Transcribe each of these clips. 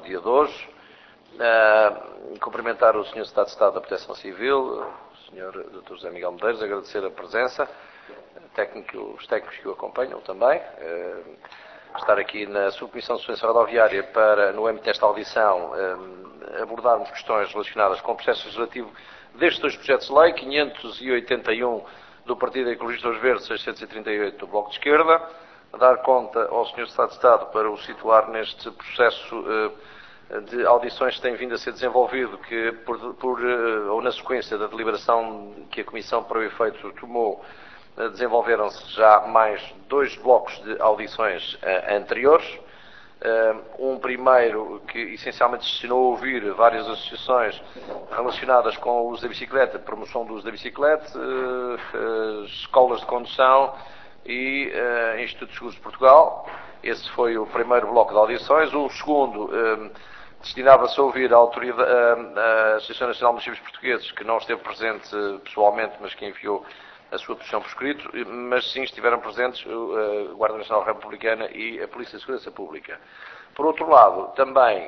dia de hoje. Cumprimentar o Sr. Secretário de Estado da Proteção Civil, o Sr. Dr. José Miguel Medeiros, agradecer a presença, os técnicos que o acompanham também. Estar aqui na Subcomissão de Segurança Rodoviária para, no âmbito desta audição, abordarmos questões relacionadas com o processo legislativo destes dois projetos de lei, 581 do Partido Ecologista dos Verdes, 638 do Bloco de Esquerda, dar conta ao Sr. Secretário de Estado para o situar neste processo de audições que tem vindo a ser desenvolvido, que ou na sequência da deliberação que a Comissão para o efeito tomou, desenvolveram-se já mais dois blocos de audições anteriores. Um primeiro que essencialmente se destinou a ouvir várias associações relacionadas com o uso da bicicleta, promoção do uso da bicicleta, escolas de condução e Instituto de Seguros de Portugal. Esse foi o primeiro bloco de audições. O segundo destinava-se a ouvir a Associação Nacional de Municípios Portugueses, que não esteve presente pessoalmente, mas que enviou a sua posição por escrito, mas sim estiveram presentes a Guarda Nacional Republicana e a Polícia de Segurança Pública. Por outro lado, também,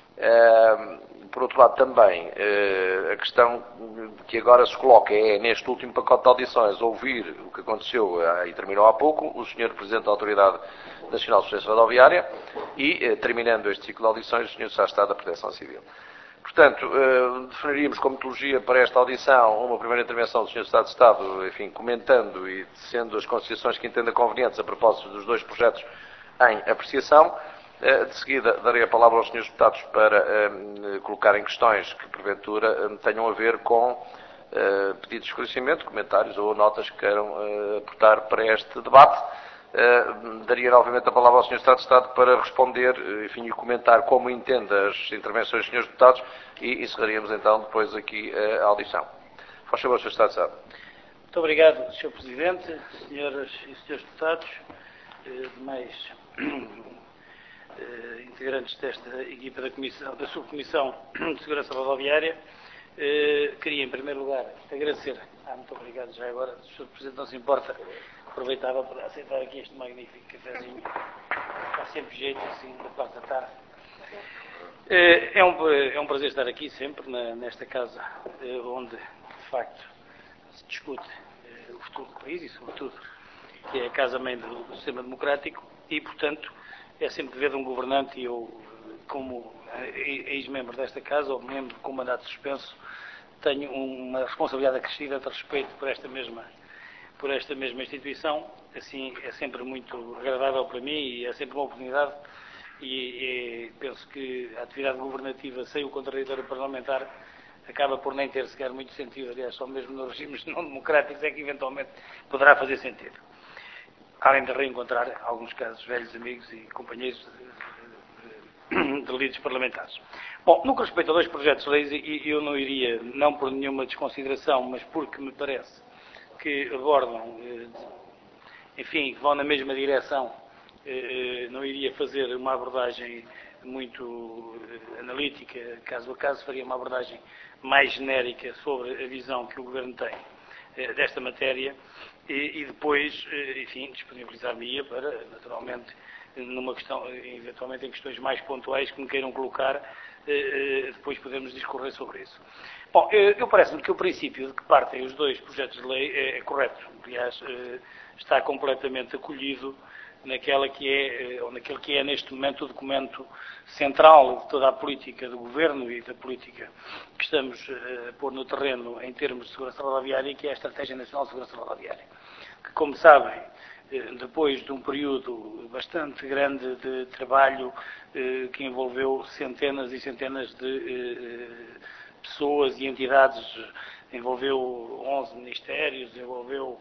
a questão que agora se coloca é, neste último pacote de audições, ouvir o que aconteceu e terminou há pouco, o Sr. Presidente da Autoridade Nacional de Segurança Rodoviária e, terminando este ciclo de audições, o Sr. Secretário de Estado da Proteção Civil. Portanto, definiríamos como metodologia para esta audição uma primeira intervenção do Sr. Secretário de Estado, enfim, comentando e tecendo as considerações que entenda convenientes a propósito dos dois projetos em apreciação. De seguida, darei a palavra aos Srs. Deputados para colocarem questões que, porventura, tenham a ver com pedidos de esclarecimento, comentários ou notas que queiram aportar para este debate. Daria novamente a palavra ao Sr. Secretário de Estado para responder, enfim, e comentar como entende as intervenções dos Srs. Deputados e encerraríamos então depois aqui a audição. Faz favor, Sr. Secretário de Estado. Muito obrigado, Sr. Presidente, Senhoras e Srs. Deputados, demais integrantes desta equipa da Subcomissão de Segurança Rodoviária. Queria, em primeiro lugar, agradecer. Muito obrigado já agora, se o Sr. Presidente não se importa, aproveitava para aceitar aqui este magnífico cafezinho. Dá sempre jeito, assim, da parte da tarde. É um prazer estar aqui sempre, nesta casa, onde, de facto, se discute o futuro do país e, sobretudo, que é a casa-mãe do sistema democrático e, portanto, é sempre dever de um governante e eu, como ex-membro desta casa, ou membro com mandato suspenso, tenho uma responsabilidade acrescida de respeito por esta mesma instituição. Assim, é sempre muito agradável para mim e é sempre uma oportunidade e penso que a atividade governativa sem o contraditório parlamentar acaba por nem ter sequer muito sentido, aliás, só mesmo nos regimes não democráticos é que eventualmente poderá fazer sentido. Além de reencontrar, alguns casos, velhos amigos e companheiros de líderes parlamentares. Bom, no que respeita a dois projetos de leis, eu não iria, não por nenhuma desconsideração, mas porque me parece que abordam, enfim, que vão na mesma direção, não iria fazer uma abordagem muito analítica, caso a caso, faria uma abordagem mais genérica sobre a visão que o Governo tem desta matéria e depois, enfim, disponibilizar-me-ia para, naturalmente, numa questão, eventualmente em questões mais pontuais que me queiram colocar, depois podemos discorrer sobre isso. Bom, eu parece-me que o princípio de que partem os dois projetos de lei é correto. Aliás, está completamente acolhido naquela que é, ou naquele que é neste momento o documento central de toda a política do Governo e da política que estamos a pôr no terreno em termos de segurança rodoviária, que é a Estratégia Nacional de Segurança Rodoviária, que, como sabem, depois de um período bastante grande de trabalho que envolveu centenas e centenas de pessoas e entidades, envolveu 11 ministérios, envolveu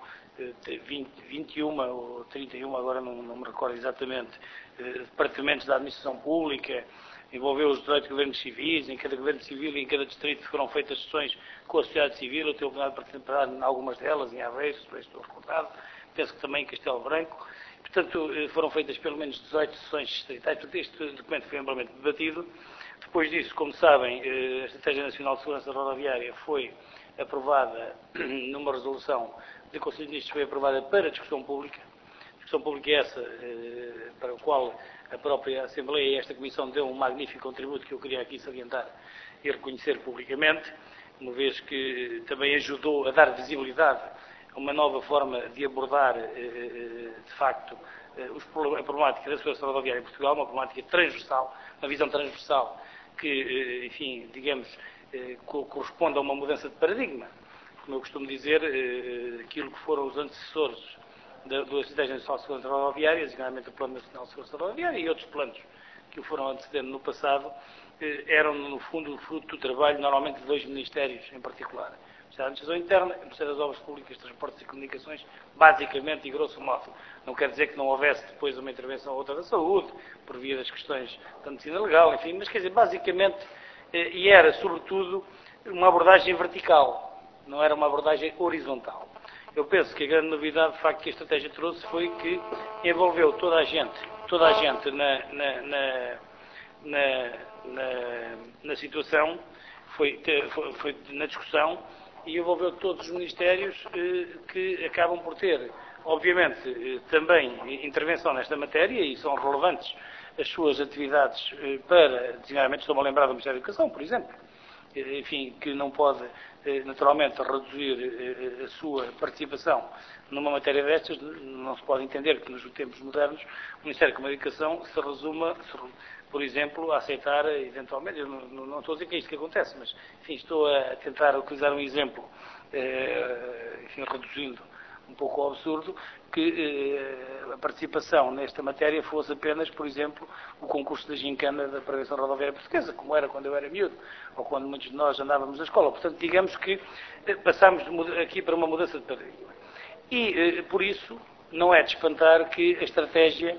21 ou 31, agora não me recordo exatamente, departamentos da administração pública, envolveu os 18 governos civis, em cada governo civil e em cada distrito foram feitas sessões com a sociedade civil, eu tive a oportunidade de participar em algumas delas, em Aveiro, se bem estou recordado, penso que também em Castelo Branco, portanto foram feitas pelo menos 18 sessões distritais, portanto este documento foi amplamente debatido. Depois disso, como sabem, a Estratégia Nacional de Segurança Rodoviária foi aprovada numa resolução do Conselho de Ministros, foi aprovada para discussão pública essa para a qual a própria Assembleia e esta Comissão deu um magnífico contributo que eu queria aqui salientar e reconhecer publicamente, uma vez que também ajudou a dar visibilidade a uma nova forma de abordar, de facto, a problemática da segurança rodoviária em Portugal, uma problemática transversal, uma visão transversal que, enfim, digamos, corresponde a uma mudança de paradigma. Como eu costumo dizer, aquilo que foram os antecessores do Estratégia Nacional de Segurança Rodoviária, designadamente o Plano Nacional de Segurança Rodoviária e outros planos que o foram antecedendo no passado, eram, no fundo, fruto do trabalho, normalmente, de dois ministérios em particular. O Ministério da Administração Interna e o Ministério das Obras Públicas, Transportes e Comunicações, basicamente e grosso modo. Não quer dizer que não houvesse depois uma intervenção ou outra da saúde, por via das questões da medicina legal, enfim, mas quer dizer, basicamente, e era, sobretudo, uma abordagem vertical, não era uma abordagem horizontal. Eu penso que a grande novidade, de facto, que a estratégia trouxe foi que envolveu toda a gente na situação, foi na discussão, e envolveu todos os ministérios que acabam por ter, obviamente, também intervenção nesta matéria, e são relevantes as suas atividades para, designadamente, estou-me a lembrar do Ministério da Educação, por exemplo, enfim, que não pode, naturalmente, reduzir a sua participação numa matéria destas. Não se pode entender que, nos tempos modernos, o Ministério da Comunicação se resuma, por exemplo, a aceitar, eventualmente, eu não estou a dizer que é isto que acontece, mas, enfim, estou a tentar utilizar um exemplo, enfim, reduzindo um pouco ao absurdo, que a participação nesta matéria fosse apenas, por exemplo, o concurso da gincana da prevenção rodoviária portuguesa, como era quando eu era miúdo, ou quando muitos de nós andávamos na escola. Portanto, digamos que passámos aqui para uma mudança de paradigma. E, por isso, não é de espantar que a estratégia,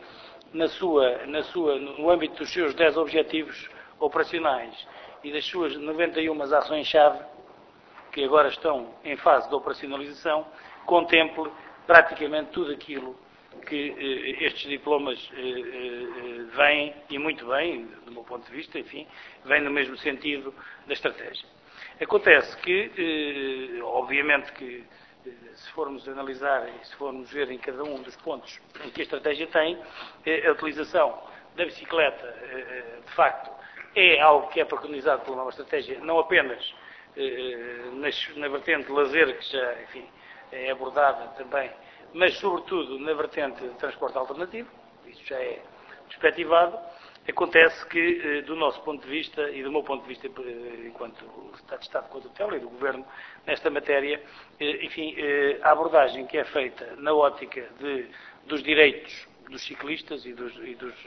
no âmbito dos seus 10 objetivos operacionais e das suas 91 ações-chave, que agora estão em fase de operacionalização, contemple praticamente tudo aquilo que estes diplomas vêm, e muito bem, do meu ponto de vista, enfim, vêm no mesmo sentido da estratégia. Acontece que, obviamente que, se formos analisar e se formos ver em cada um dos pontos que a estratégia tem, a utilização da bicicleta, de facto, é algo que é preconizado pela nova estratégia, não apenas na vertente de lazer, que já, enfim, é abordada também, mas sobretudo na vertente de transporte alternativo, isso já é perspectivado. Acontece que, do nosso ponto de vista e do meu ponto de vista enquanto Estado de Estado com a tutela e do Governo nesta matéria, enfim, a abordagem que é feita na ótica dos direitos dos ciclistas e dos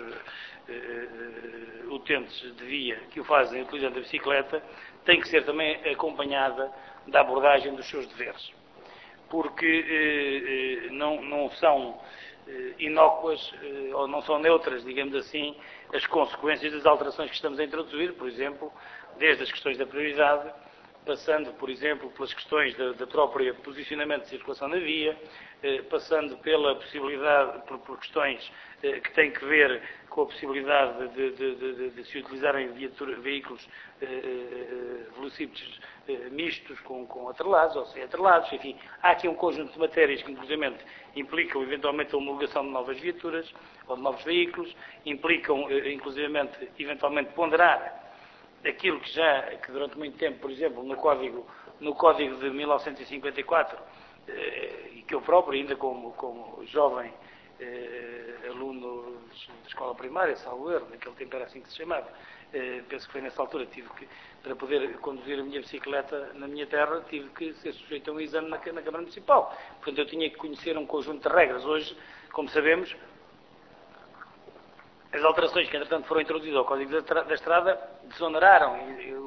utentes de via que o fazem utilizando a bicicleta tem que ser também acompanhada da abordagem dos seus deveres, porque não são inócuas ou não são neutras, digamos assim, as consequências das alterações que estamos a introduzir, por exemplo, desde as questões da prioridade, passando, por exemplo, pelas questões da própria posicionamento de circulação na via, passando pela possibilidade, por questões que têm que ver com a possibilidade de se utilizarem veículos velocípedes mistos com atrelados ou sem atrelados, enfim, há aqui um conjunto de matérias que, inclusive, implicam eventualmente a homologação de novas viaturas ou de novos veículos, implicam, inclusivamente, eventualmente ponderar aquilo que durante muito tempo, por exemplo, no Código de 1954, e que eu próprio, ainda como jovem aluno de escola primária, salvo erro, naquele tempo era assim que se chamava, penso que foi nessa altura, para poder conduzir a minha bicicleta na minha terra, tive que ser sujeito a um exame na Câmara Municipal. Portanto, eu tinha que conhecer um conjunto de regras. Hoje, como sabemos, as alterações que, entretanto, foram introduzidas ao Código da Estrada desoneraram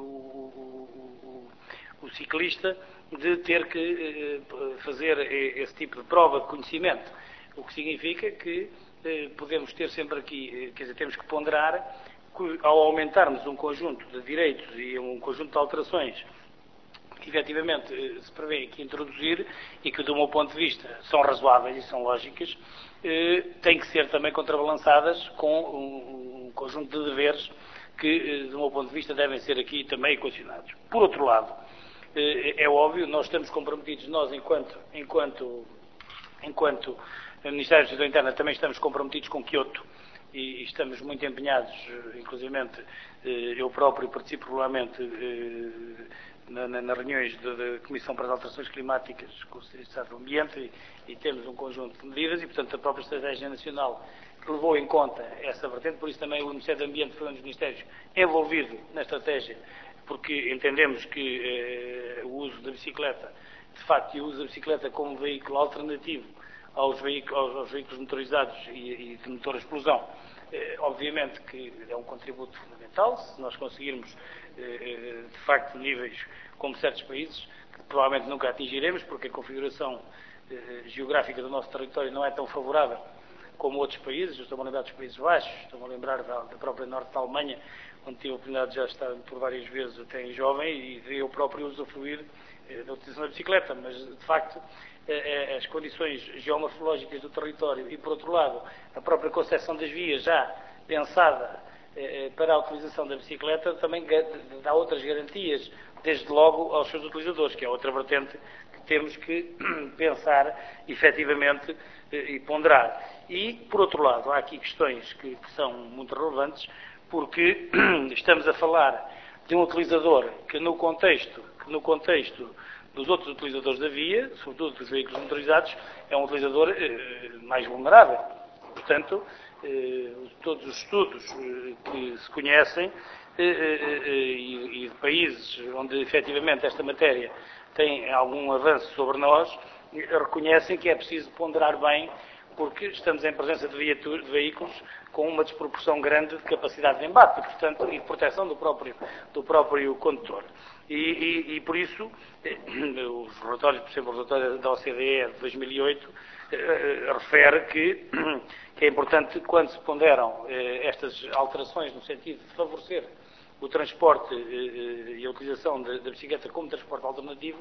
o ciclista de ter que fazer esse tipo de prova de conhecimento, o que significa que podemos ter sempre aqui, quer dizer, temos que ponderar que, ao aumentarmos um conjunto de direitos e um conjunto de alterações que efetivamente se prevê aqui introduzir e que, do meu ponto de vista, são razoáveis e são lógicas, têm que ser também contrabalançadas com um conjunto de deveres que, do meu ponto de vista, devem ser aqui também equacionados. Por outro lado, é óbvio, nós estamos comprometidos, nós, enquanto Ministério da Administração Interna, também estamos comprometidos com Kyoto e estamos muito empenhados, inclusivamente eu próprio participo regularmente nas reuniões da Comissão para as Alterações Climáticas com o Serviço de Estado do Ambiente e temos um conjunto de medidas e, portanto, a própria Estratégia Nacional que levou em conta essa vertente, por isso também o Ministério do Ambiente foi um dos ministérios envolvido na estratégia, porque entendemos que o uso da bicicleta, de facto, e o uso da bicicleta como veículo alternativo aos veículos motorizados e de motor a explosão, obviamente que é um contributo fundamental. Se nós conseguirmos, de facto, níveis como certos países, que provavelmente nunca atingiremos, porque a configuração geográfica do nosso território não é tão favorável como outros países. Eu estou-me a lembrar dos Países Baixos, estou-me a lembrar da própria norte da Alemanha, onde tive a oportunidade de já estar por várias vezes até em jovem, e eu próprio usufruir da utilização da bicicleta, mas de facto as condições geomorfológicas do território e, por outro lado, a própria concepção das vias já pensada para a utilização da bicicleta também dá outras garantias, desde logo aos seus utilizadores, que é outra vertente que temos que pensar efetivamente e ponderar. E, por outro lado, há aqui questões que são muito relevantes, porque estamos a falar de um utilizador que no contexto dos outros utilizadores da via, sobretudo dos veículos motorizados, é um utilizador mais vulnerável. Portanto, todos os estudos que se conhecem e de países onde efetivamente esta matéria tem algum avanço sobre nós, reconhecem que é preciso ponderar bem, porque estamos em presença de veículos com uma desproporção grande de capacidade de embate, portanto, e de proteção do próprio condutor. E por isso, os relatórios, por exemplo, o relatório da OCDE de 2008 refere que é importante, quando se ponderam estas alterações no sentido de favorecer o transporte e a utilização da bicicleta como transporte alternativo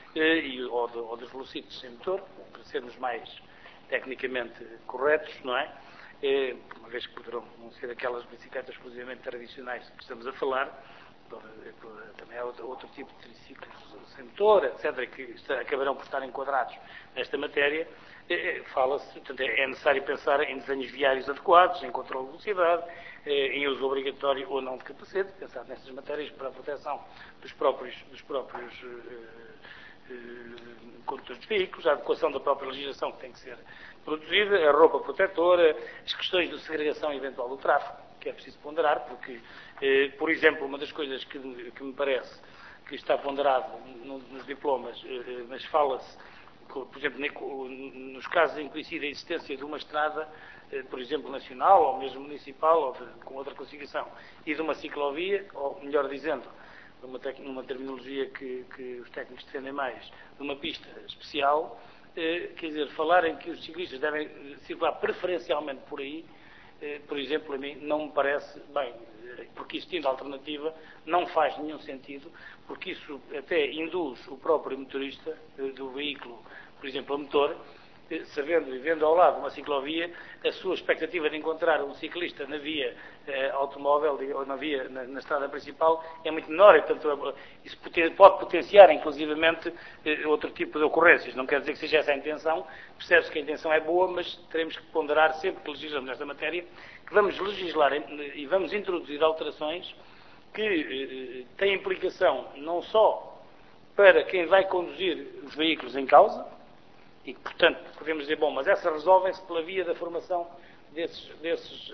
ou dos velocípedos sem motor, para sermos mais tecnicamente corretos, não é? Uma vez que poderão não ser aquelas bicicletas exclusivamente tradicionais que estamos a falar, também há outro tipo de triciclos sem motor, etc., que acabarão por estar enquadrados nesta matéria. Fala-se, portanto, é necessário pensar em desenhos viários adequados, em controle de velocidade, em uso obrigatório ou não de capacete, pensar nessas matérias para a proteção dos próprios condutores de veículos, a adequação da própria legislação que tem que ser produzida, a roupa protetora, as questões de segregação eventual do tráfego, que é preciso ponderar, porque, por exemplo, uma das coisas que me parece que está ponderado nos diplomas, mas fala-se, por exemplo, nos casos em que coincide a existência de uma estrada, por exemplo, nacional, ou mesmo municipal, ou com outra classificação, e de uma ciclovia, ou melhor dizendo, numa terminologia que os técnicos defendem mais, de uma pista especial, quer dizer, falarem que os ciclistas devem circular preferencialmente por aí, por exemplo, a mim não me parece bem, porque existindo alternativa não faz nenhum sentido, porque isso até induz o próprio motorista do veículo, por exemplo, a motor, sabendo e vendo ao lado uma ciclovia, a sua expectativa de encontrar um ciclista na via automóvel ou na estrada principal é muito menor, e portanto isso pode potenciar inclusivamente outro tipo de ocorrências. Não quer dizer que seja essa a intenção, percebe-se que a intenção é boa, mas teremos que ponderar sempre que legislamos nesta matéria, que vamos legislar e vamos introduzir alterações que têm implicação não só para quem vai conduzir os veículos em causa, e que, portanto, podemos dizer, bom, mas essas resolvem-se pela via da formação desses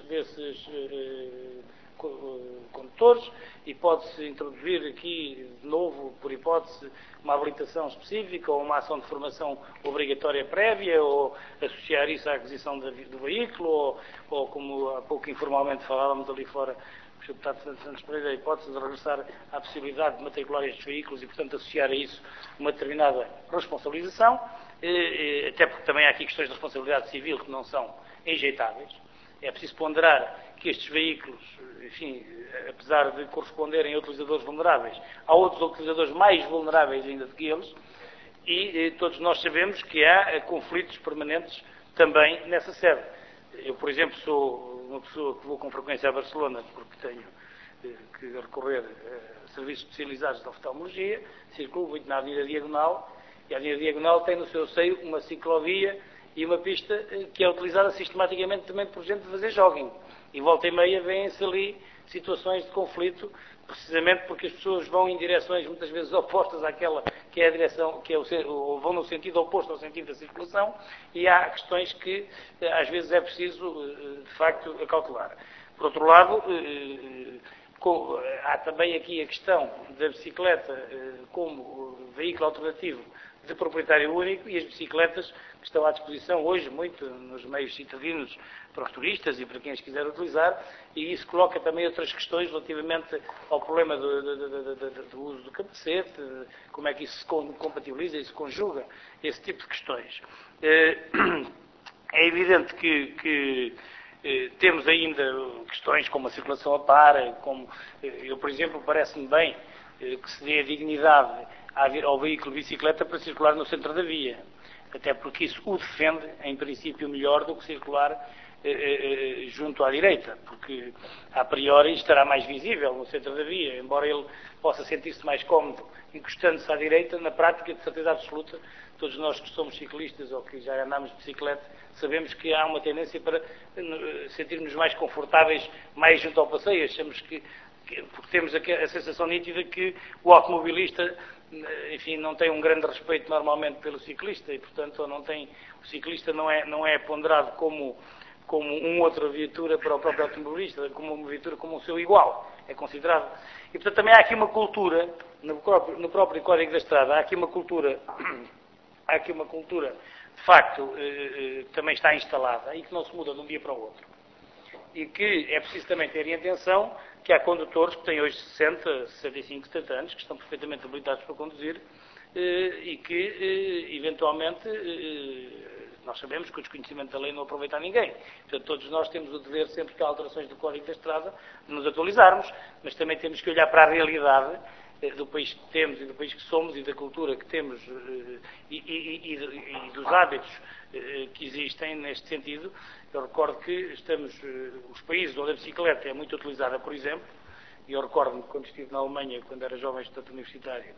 condutores, e pode-se introduzir aqui, de novo, por hipótese, uma habilitação específica ou uma ação de formação obrigatória prévia, ou associar isso à aquisição do veículo, ou como há pouco informalmente falávamos ali fora, o Sr. Deputado Santos Pereira, a hipótese de regressar à possibilidade de matricular estes veículos e, portanto, associar a isso uma determinada responsabilização, até porque também há aqui questões de responsabilidade civil que não são enjeitáveis. É preciso ponderar que estes veículos, enfim, apesar de corresponderem a utilizadores vulneráveis, há outros utilizadores mais vulneráveis ainda do que eles, e todos nós sabemos que há conflitos permanentes também nessa sede. Eu, por exemplo, sou uma pessoa que vou com frequência a Barcelona porque tenho que recorrer a serviços especializados de oftalmologia, circulo muito na Avenida Diagonal, e a Avenida Diagonal tem no seu seio uma ciclovia e uma pista que é utilizada sistematicamente também por gente de fazer jogging. E volta e meia vêm-se ali situações de conflito, precisamente porque as pessoas vão em direções muitas vezes opostas àquela que é a direção, ou vão no sentido oposto ao sentido da circulação, e há questões que às vezes é preciso, de facto, acautelar. Por outro lado, há também aqui a questão da bicicleta como veículo alternativo de proprietário único, e as bicicletas que estão à disposição hoje muito nos meios citadinos para os turistas e para quem as quiser utilizar, e isso coloca também outras questões relativamente ao problema do uso do capacete, como é que isso se compatibiliza e se conjuga, esse tipo de questões. É evidente que temos ainda questões como a circulação a par, como eu, por exemplo, parece-me bem que se dê a dignidade ao veículo bicicleta para circular no centro da via, até porque isso o defende, em princípio, melhor do que circular junto à direita, porque a priori estará mais visível no centro da via, embora ele possa sentir-se mais cómodo encostando-se à direita, na prática, de certeza absoluta, todos nós que somos ciclistas ou que já andamos de bicicleta, sabemos que há uma tendência para sentirmos mais confortáveis mais junto ao passeio. Achamos que porque temos a sensação nítida que o automobilista, enfim, não tem um grande respeito normalmente pelo ciclista e, portanto, o ciclista não é ponderado como uma outra viatura para o próprio automobilista, como uma viatura como o seu igual. É considerado. E, portanto, também há aqui uma cultura, no próprio Código da Estrada, há aqui uma cultura, de facto, que também está instalada e que não se muda de um dia para o outro. E que é preciso também ter em atenção que há condutores que têm hoje 60, 65, 70 anos, que estão perfeitamente habilitados para conduzir e que, eventualmente, nós sabemos que o desconhecimento da lei não aproveita a ninguém. Portanto, todos nós temos o dever, sempre que há alterações do Código da Estrada, de nos atualizarmos, mas também temos que olhar para a realidade do país que temos e do país que somos e da cultura que temos e dos hábitos que existem neste sentido. Eu recordo que os países onde a bicicleta é muito utilizada, por exemplo, e eu recordo-me quando estive na Alemanha, quando era jovem estudante universitário,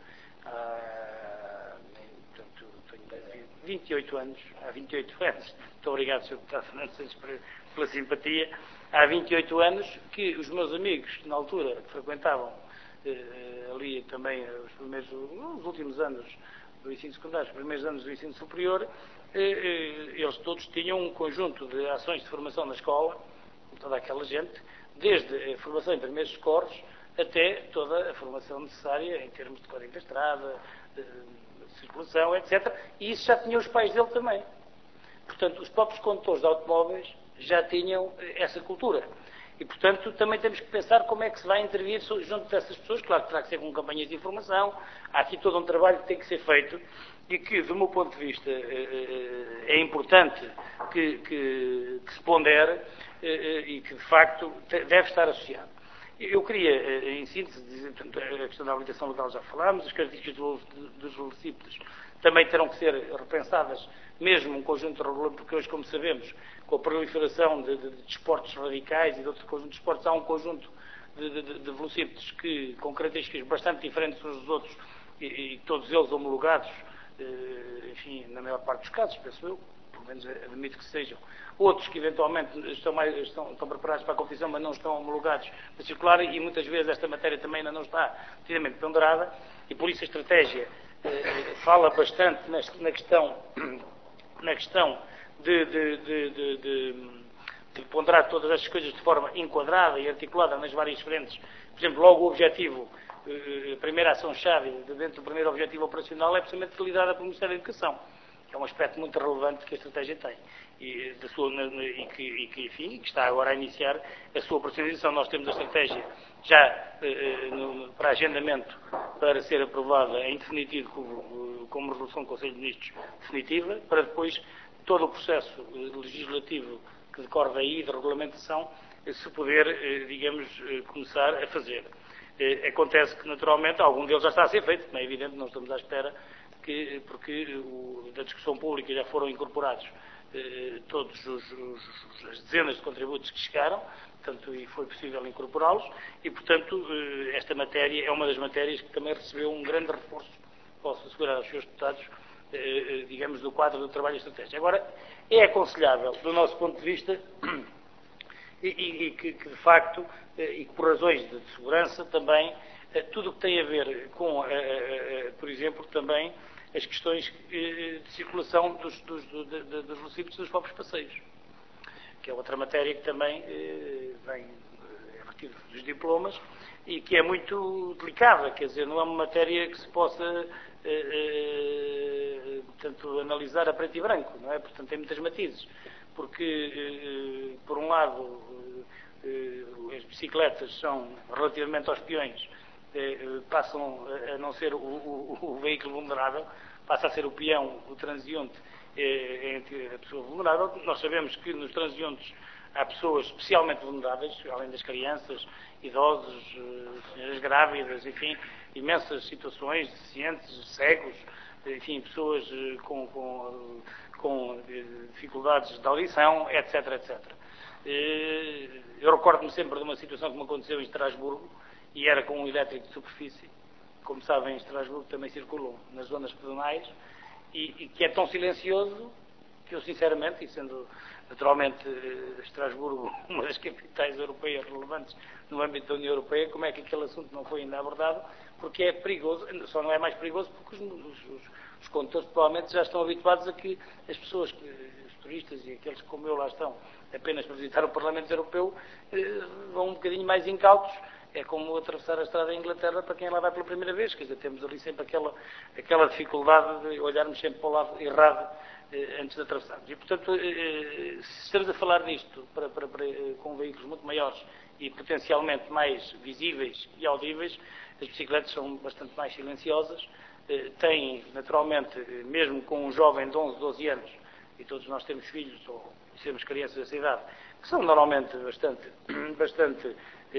portanto, tenho 28 anos, há 28 anos, muito obrigado, Sr. Deputado Fernando Santos, pela simpatia, há 28 anos que os meus amigos, que na altura frequentavam ali também nos últimos anos do ensino secundário, os primeiros anos do ensino superior, eles todos tinham um conjunto de ações de formação na escola, toda aquela gente, desde a formação em primeiros socorros até toda a formação necessária em termos de código da estrada, de circulação, etc. E isso já tinham os pais dele também. Portanto, os próprios condutores de automóveis já tinham essa cultura. E, portanto, também temos que pensar como é que se vai intervir junto dessas pessoas. Claro que terá que ser com campanhas de informação. Há aqui todo um trabalho que tem que ser feito e que, do meu ponto de vista, é importante que se pondere e que, de facto, deve estar associado. Eu queria, em síntese, dizer, a questão da habilitação legal já falámos, as características dos velocípedos também terão que ser repensadas, mesmo um conjunto de regulamentos, porque hoje, como sabemos, com a proliferação de desportos radicais e de outro conjunto de desportos, há um conjunto de velocípedos com características bastante diferentes uns dos outros e todos eles homologados, enfim, na maior parte dos casos, penso eu, pelo menos admito que sejam. Outros que eventualmente estão preparados para a competição, mas não estão homologados para circular, e muitas vezes esta matéria também ainda não está devidamente ponderada, e por isso a estratégia fala bastante na questão de ponderar todas estas coisas de forma enquadrada e articulada nas várias frentes. Por exemplo, logo o objetivo, a primeira ação-chave dentro do primeiro objetivo operacional é precisamente liderada pelo Ministério da Educação, que é um aspecto muito relevante que a estratégia tem e que está agora a iniciar a sua operacionalização. Nós temos a estratégia já para agendamento para ser aprovada em definitivo como resolução do Conselho de Ministros definitiva, para depois todo o processo legislativo que decorre daí, de regulamentação, se poder, digamos, começar a fazer. Acontece que, naturalmente, algum deles já está a ser feito, como é evidente, não estamos à espera, porque da discussão pública já foram incorporados todos as dezenas de contributos que chegaram, portanto, e foi possível incorporá-los, e, portanto, esta matéria é uma das matérias que também recebeu um grande reforço, posso assegurar aos senhores deputados, digamos, do quadro do trabalho estratégico. Agora, é aconselhável, do nosso ponto de vista, e que de facto, e que por razões de segurança também, tudo o que tem a ver com, por exemplo, também as questões de circulação dos velocípedos dos próprios passeios, que é outra matéria que também vem a partir dos diplomas e que é muito delicada, quer dizer, não é uma matéria que se possa portanto, analisar a preto e branco, não é? Portanto, tem muitas matizes, porque, por um lado, as bicicletas são, relativamente aos peões, passam a não ser o veículo vulnerável, passa a ser o peão, o transeunte, a pessoa vulnerável. Nós sabemos que nos transeuntes há pessoas especialmente vulneráveis, além das crianças, idosos, senhoras grávidas, enfim, imensas situações, deficientes, cegos, enfim, pessoas com dificuldades de audição, etc, etc. Eu recordo-me sempre de uma situação que me aconteceu em Estrasburgo, e era com um elétrico de superfície. Como sabem, em Estrasburgo também circulam nas zonas pedonais, e que é tão silencioso que eu, sinceramente, e sendo naturalmente Estrasburgo uma das capitais europeias relevantes no âmbito da União Europeia, como é que aquele assunto não foi ainda abordado? Porque é perigoso, só não é mais perigoso porque os condutores provavelmente já estão habituados a que as pessoas, os turistas e aqueles que como eu lá estão apenas para visitar o Parlamento Europeu, vão um bocadinho mais incautos. É como atravessar a estrada em Inglaterra para quem lá vai pela primeira vez, quer dizer, temos ali sempre aquela dificuldade de olharmos sempre para o lado errado antes de atravessarmos. E, portanto, se estamos a falar disto com veículos muito maiores e potencialmente mais visíveis e audíveis, as bicicletas são bastante mais silenciosas, têm, naturalmente, mesmo com um jovem de 11, 12 anos, e todos nós temos filhos ou temos crianças dessa idade, que são normalmente bastante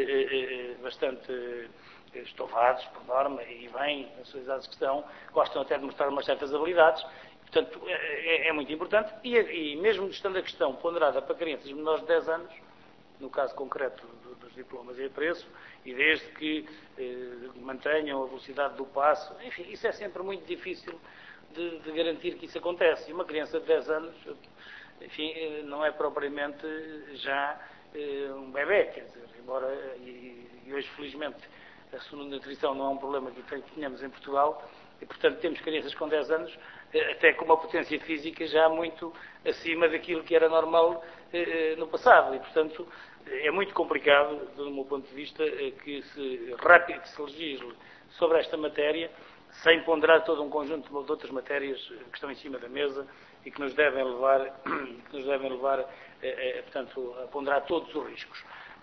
estovados, por norma, e bem, nas suas idades que estão, gostam até de mostrar umas certas habilidades. Portanto, é muito importante, e mesmo estando a questão ponderada para crianças menores de 10 anos, no caso concreto dos diplomas e a preço, e desde que mantenham a velocidade do passo, enfim, isso é sempre muito difícil de garantir que isso acontece. E uma criança de 10 anos, enfim, não é propriamente já um bebê, quer dizer, embora, e hoje felizmente a subnutrição não é um problema que tenhamos em Portugal, e portanto temos crianças com 10 anos até com uma potência física já muito acima daquilo que era normal no passado, e portanto é muito complicado, do meu ponto de vista, que se legisle sobre esta matéria sem ponderar todo um conjunto de outras matérias que estão em cima da mesa e que nos devem levar, portanto, a ponderar todos os riscos.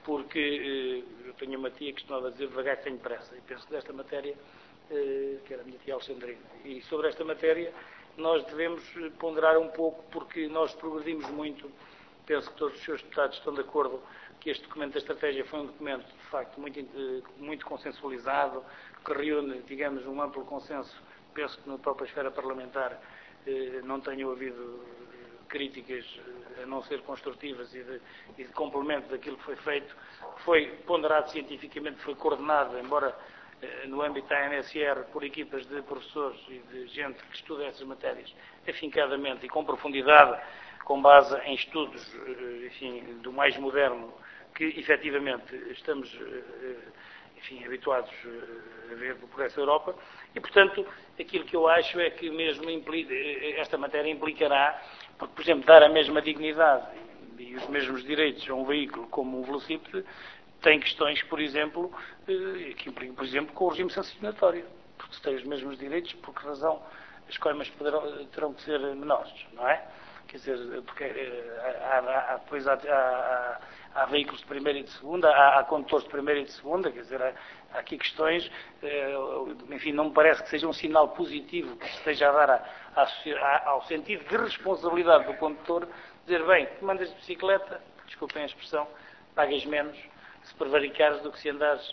Porque eu tenho uma tia que costumava dizer devagar que tenho pressa, e penso que desta matéria, que era a minha tia Alexandrina, e sobre esta matéria nós devemos ponderar um pouco, porque nós progredimos muito. Penso que todos os senhores deputados estão de acordo que este documento da estratégia foi um documento, de facto, muito consensualizado, que reúne, digamos, um amplo consenso. Penso que na própria esfera parlamentar não tenham havido críticas, a não ser construtivas e de complemento daquilo que foi feito. Foi ponderado cientificamente, foi coordenado, embora no âmbito da ANSR, por equipas de professores e de gente que estuda essas matérias afincadamente e com profundidade, com base em estudos, enfim, do mais moderno, que efetivamente estamos, enfim, habituados a ver por essa Europa, e portanto aquilo que eu acho é que mesmo esta matéria implicará, porque, por exemplo, dar a mesma dignidade e os mesmos direitos a um veículo como um velocípede tem questões, por exemplo, que implicam, por exemplo, com o regime sancionatório, porque se tem os mesmos direitos, por que razão as coimas terão que ser menores, não é? Quer dizer, porque depois há veículos de primeira e de segunda, há condutores de primeira e de segunda, quer dizer, há aqui questões, enfim, não me parece que seja um sinal positivo que esteja a dar ao sentido de responsabilidade do condutor, dizer, bem, tu mandas de bicicleta, desculpem a expressão, pagas menos se prevaricares do que se andares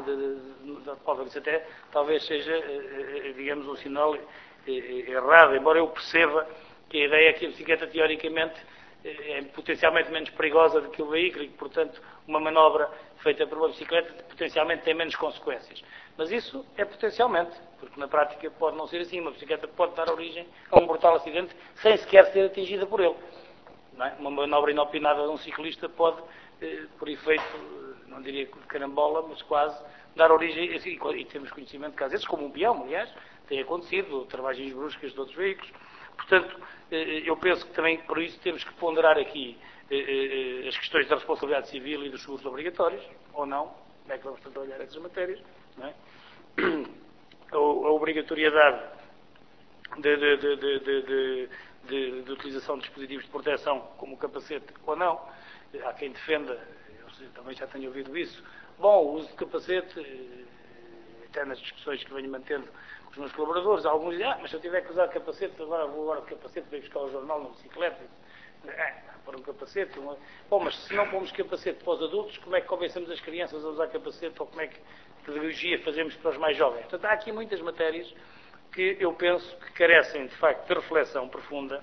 de automóvel. Isso até talvez seja, digamos, um sinal errado, embora eu perceba que a ideia é que a bicicleta, teoricamente, é potencialmente menos perigosa do que o veículo e que, portanto, uma manobra feita por uma bicicleta potencialmente tem menos consequências. Mas isso é potencialmente, porque na prática pode não ser assim. Uma bicicleta pode dar origem a um brutal acidente sem sequer ser atingida por ele. Não é? Uma manobra inopinada de um ciclista pode por efeito, não diria de carambola, mas quase, dar origem, e temos conhecimento de casos, como um peão, aliás, tem acontecido, travagens bruscas de outros veículos. Portanto, eu penso que também por isso temos que ponderar aqui as questões da responsabilidade civil e dos seguros obrigatórios, ou não, como é que vamos trabalhar essas matérias, não é? A obrigatoriedade de utilização de dispositivos de proteção, como o capacete, ou não. Há quem defenda, eu também já tenho ouvido isso, bom, o uso de capacete, até nas discussões que venho mantendo com os meus colaboradores, alguns dizem, mas se eu tiver que usar capacete, vou de capacete, venho buscar o jornal na bicicleta, pôr um capacete. Bom, mas se não pomos capacete para os adultos, como é que convencemos as crianças a usar capacete, ou como é que pedagogia fazemos para os mais jovens? Portanto, há aqui muitas matérias que eu penso que carecem, de facto, de reflexão profunda.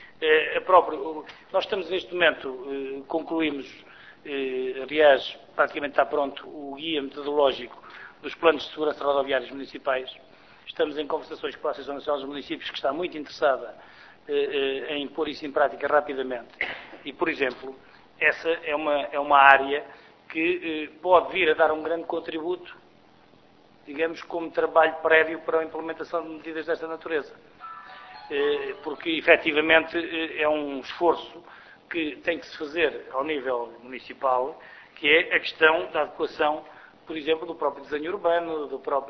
Nós estamos neste momento, concluímos, aliás, praticamente está pronto o guia metodológico dos planos de segurança rodoviários municipais. Estamos em conversações com a Associação Nacional dos Municípios, que está muito interessada em pôr isso em prática rapidamente. E, por exemplo, essa é uma área que pode vir a dar um grande contributo, digamos, como trabalho prévio para a implementação de medidas desta natureza. Porque, efetivamente, é um esforço que tem que se fazer ao nível municipal, que é a questão da adequação, por exemplo, do próprio desenho urbano,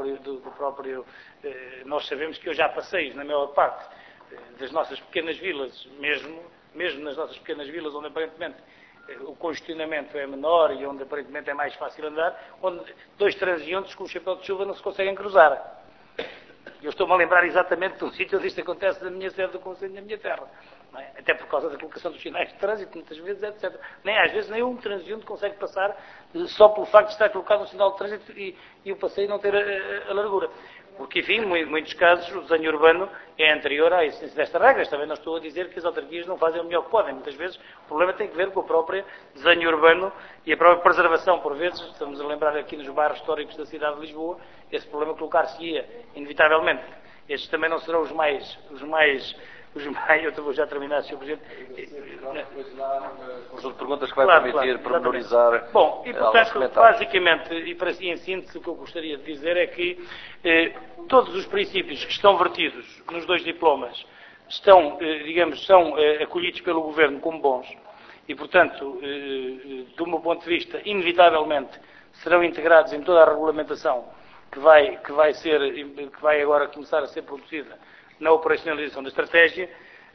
nós sabemos que hoje há passeios, na maior parte das nossas pequenas vilas, mesmo nas nossas pequenas vilas, onde aparentemente o congestionamento é menor e onde aparentemente é mais fácil andar, onde dois transeuntes com o chapéu de chuva não se conseguem cruzar. Eu estou-me a lembrar exatamente de um sítio onde isto acontece na minha sede do Conselho, na minha terra. Não é? Até por causa da colocação dos sinais de trânsito, muitas vezes, etc. Às vezes nem um transeunte consegue passar só pelo facto de estar colocado um sinal de trânsito e o passeio não ter a largura. Porque, enfim, em muitos casos, o desenho urbano é anterior à existência destas regras. Também não estou a dizer que as autarquias não fazem o melhor que podem. Muitas vezes o problema tem que ver com o próprio desenho urbano e a própria preservação, por vezes. Estamos a lembrar aqui nos bairros históricos da cidade de Lisboa, esse problema colocar-se-ia, inevitavelmente. Estes também não serão os mais eu vou já terminar, Sr. Presidente. Conjunto de perguntas que vai permitir pormenorizar. Bom, e portanto, basicamente, e para si em síntese, o que eu gostaria de dizer é que todos os princípios que estão vertidos nos dois diplomas são acolhidos pelo Governo como bons e, portanto, do meu ponto de vista, inevitavelmente serão integrados em toda a regulamentação que vai agora começar a ser produzida na operacionalização da estratégia.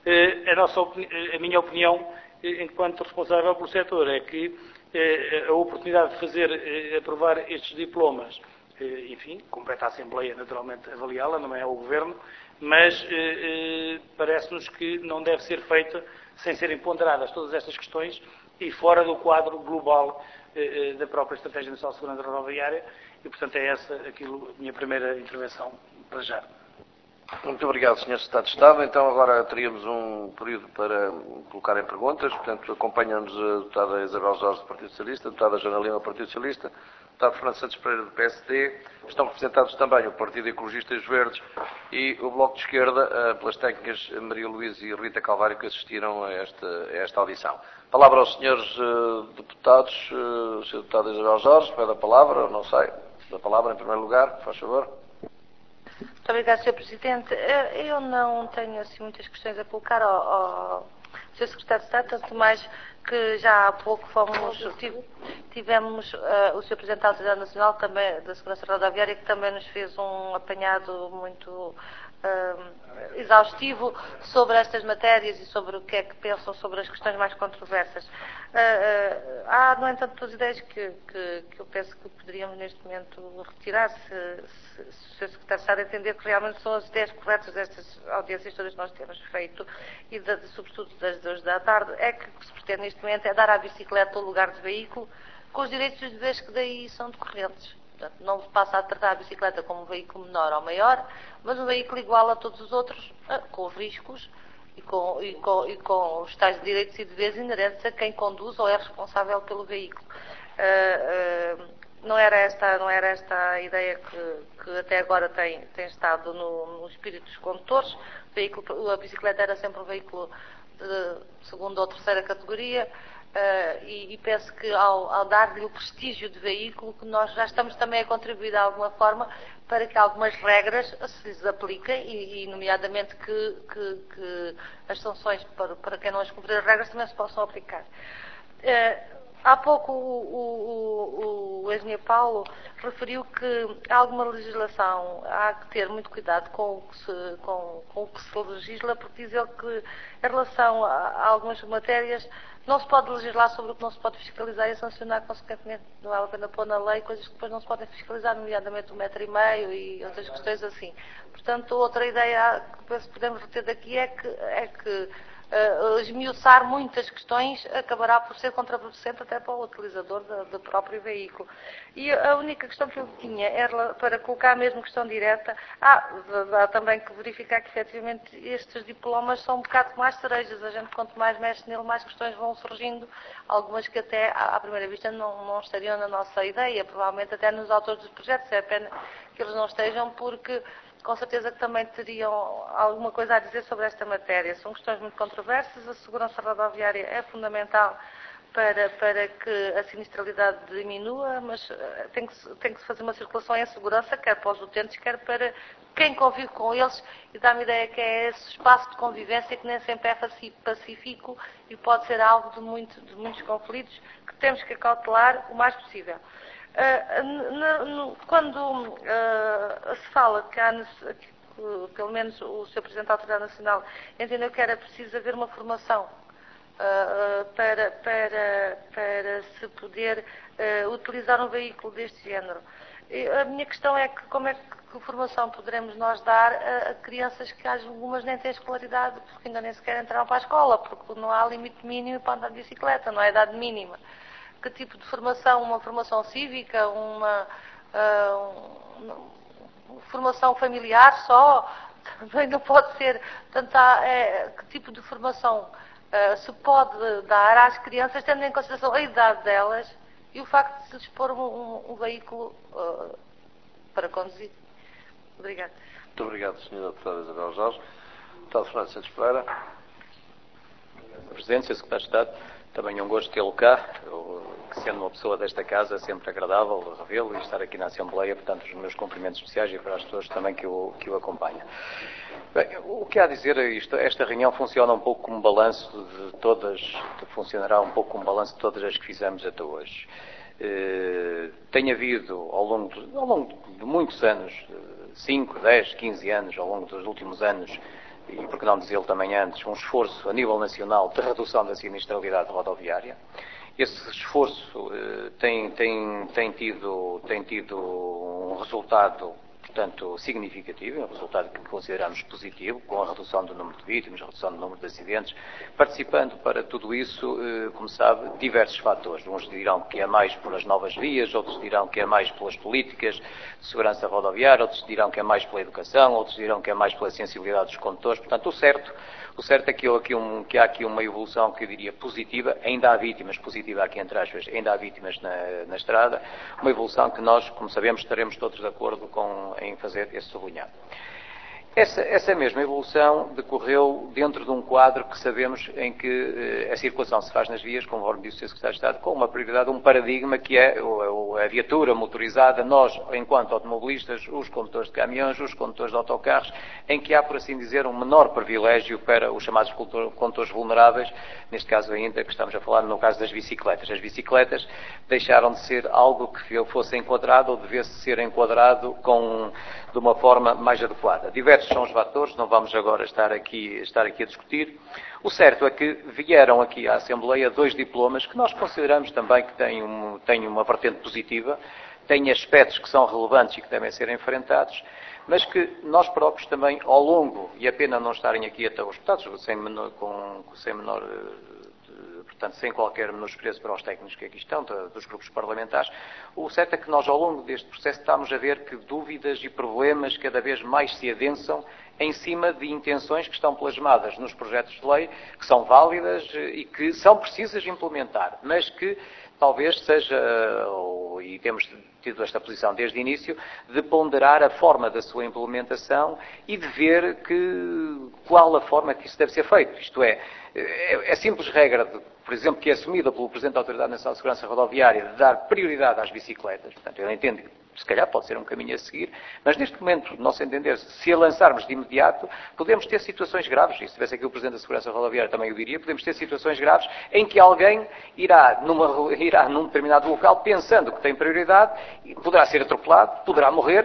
A minha opinião, enquanto responsável pelo setor, é que a oportunidade de fazer aprovar estes diplomas, enfim, compete à Assembleia naturalmente avaliá-la, não é ao Governo, mas parece-nos que não deve ser feita sem serem ponderadas todas estas questões e fora do quadro global da própria Estratégia Nacional de Segurança Rodoviária e, portanto, é essa a minha primeira intervenção para já. Muito obrigado, Sr. Secretário de Estado. Então, agora teríamos um período para colocar em perguntas. Portanto, acompanham-nos a deputada Isabel Jorge, do Partido Socialista, a deputada Joana Lima, do Partido Socialista, o deputado Fernando Santos Pereira, do PSD. Estão representados também o Partido Ecologista e os Verdes e o Bloco de Esquerda, pelas técnicas Maria Luísa e Rita Calvário, que assistiram a esta audição. Palavra aos senhores deputados. O Sr. Deputado Isabel Jorge, pede a palavra, não sei. A palavra, em primeiro lugar, faz favor. Muito obrigada, Sr. Presidente. Eu não tenho assim muitas questões a colocar ao Sr. Secretário de Estado, tanto mais que já há pouco tivemos o Sr. Presidente da Autoridade Nacional também, da Segurança Rodoviária, que também nos fez um apanhado muito exaustivo sobre estas matérias e sobre o que é que pensam sobre as questões mais controversas. Há, no entanto, duas ideias que eu penso que poderíamos neste momento retirar se o Sr. Secretário de Estado entender que realmente são as ideias corretas destas audiências todas que nós temos feito e sobretudo das 2 da tarde, é que o que se pretende neste momento é dar à bicicleta o lugar de veículo com os direitos e os deveres que daí são decorrentes. Portanto, não se passa a tratar a bicicleta como um veículo menor ou maior, mas um veículo igual a todos os outros, com os riscos e com os tais direitos e deveres inerentes a quem conduz ou é responsável pelo veículo. Não era esta a ideia que até agora tem estado no espírito dos condutores. A bicicleta era sempre um veículo de segunda ou terceira categoria. E penso que ao dar-lhe o prestígio de veículo, que nós já estamos também a contribuir de alguma forma para que algumas regras se lhes apliquem e nomeadamente que as sanções para quem não as cumprir as regras também se possam aplicar. Há pouco o engenheiro Paulo referiu que há alguma legislação, há que ter muito cuidado com o que se legisla, porque diz ele que em relação a algumas matérias não se pode legislar sobre o que não se pode fiscalizar e sancionar, consequentemente não vale a pena pôr na lei coisas que depois não se podem fiscalizar, nomeadamente 1,5 m e outras questões assim. Portanto, outra ideia que penso que podemos reter daqui é que esmiuçar muitas questões acabará por ser contraproducente até para o utilizador do próprio veículo. E a única questão que eu tinha era para colocar mesmo questão direta, há também que verificar que efetivamente estes diplomas são um bocado como as cerejas, a gente quanto mais mexe nele, mais questões vão surgindo, algumas que até à primeira vista não estariam na nossa ideia, provavelmente até nos autores dos projetos, é pena que eles não estejam porque com certeza que também teriam alguma coisa a dizer sobre esta matéria. São questões muito controversas, a segurança rodoviária é fundamental para que a sinistralidade diminua, mas tem que se fazer uma circulação em segurança, quer para os utentes, quer para quem convive com eles, e dá-me a ideia que é esse espaço de convivência que nem sempre é pacífico e pode ser alvo de muitos conflitos que temos que acautelar o mais possível. Quando se fala que pelo menos o Sr. Presidente da Autoridade Nacional entendeu que era preciso haver uma formação para se poder utilizar um veículo deste género. A minha questão é que como é que formação poderemos nós dar a crianças que algumas nem têm escolaridade, porque ainda nem sequer entraram para a escola, porque não há limite mínimo para andar de bicicleta, não há idade mínima. Que tipo de formação? Uma formação cívica? Uma formação familiar só? Também não pode ser. Portanto, que tipo de formação se pode dar às crianças, tendo em consideração a idade delas e o facto de se dispor um veículo para conduzir? Obrigada. Muito obrigado, Sra. Deputada Isabel Jorge. Deputado Fernando Santos Pereira. Presidente, Sr. Secretário de Estado, também é um gosto tê-lo cá. Que sendo uma pessoa desta casa, é sempre agradável revê-lo e estar aqui na Assembleia. Portanto, os meus cumprimentos especiais e para as pessoas também que o acompanham. Bem, o que há a dizer é isto. Esta reunião funciona um pouco como balanço de todas, funcionará um pouco como balanço de todas as que fizemos até hoje. Tem havido, ao longo de muitos anos, 5, 10, 15 anos, ao longo dos últimos anos, e por que não dizê-lo também antes, um esforço a nível nacional de redução da sinistralidade rodoviária. Esse esforço tem tido um resultado, portanto, significativo, um resultado que consideramos positivo, com a redução do número de vítimas, a redução do número de acidentes, participando para tudo isso, como sabe, diversos fatores. Uns dirão que é mais pelas novas vias, outros dirão que é mais pelas políticas de segurança rodoviária, outros dirão que é mais pela educação, outros dirão que é mais pela sensibilidade dos condutores. Portanto, o certo é que há aqui uma evolução que eu diria positiva, ainda há vítimas, positiva aqui entre aspas, ainda há vítimas na estrada, uma evolução que nós, como sabemos, estaremos todos de acordo em fazer esse sublinhado. Essa mesma evolução decorreu dentro de um quadro que sabemos em que a circulação se faz nas vias, conforme disse o Sr. Secretário de Estado, com uma prioridade, um paradigma que é a viatura motorizada, nós, enquanto automobilistas, os condutores de caminhões, os condutores de autocarros, em que há, por assim dizer, um menor privilégio para os chamados condutores vulneráveis, neste caso ainda que estamos a falar no caso das bicicletas. As bicicletas deixaram de ser algo que fosse enquadrado ou devesse ser enquadrado de uma forma mais adequada. Diversos são os fatores, não vamos agora estar aqui a discutir. O certo é que vieram aqui à Assembleia 2 diplomas que nós consideramos também que têm uma vertente positiva, têm aspectos que são relevantes e que devem ser enfrentados, mas que nós próprios também, ao longo, e a pena não estarem aqui até os deputados, portanto, sem qualquer menosprezo para os técnicos que aqui estão, dos grupos parlamentares, o certo é que nós, ao longo deste processo, estamos a ver que dúvidas e problemas cada vez mais se adensam em cima de intenções que estão plasmadas nos projetos de lei, que são válidas e que são precisas de implementar, mas que talvez seja, e temos tido esta posição desde o início, de ponderar a forma da sua implementação e de ver qual a forma que isso deve ser feito. Isto é simples regra, por exemplo, que é assumida pelo Presidente da Autoridade Nacional de Segurança Rodoviária, de dar prioridade às bicicletas. Portanto, eu entendo que, se calhar, pode ser um caminho a seguir, mas neste momento, no nosso entender, se a lançarmos de imediato, podemos ter situações graves, e se tivesse aqui o Presidente da Segurança Rodoviária também o diria, podemos ter situações graves em que alguém irá num determinado local pensando que tem prioridade, e poderá ser atropelado, poderá morrer,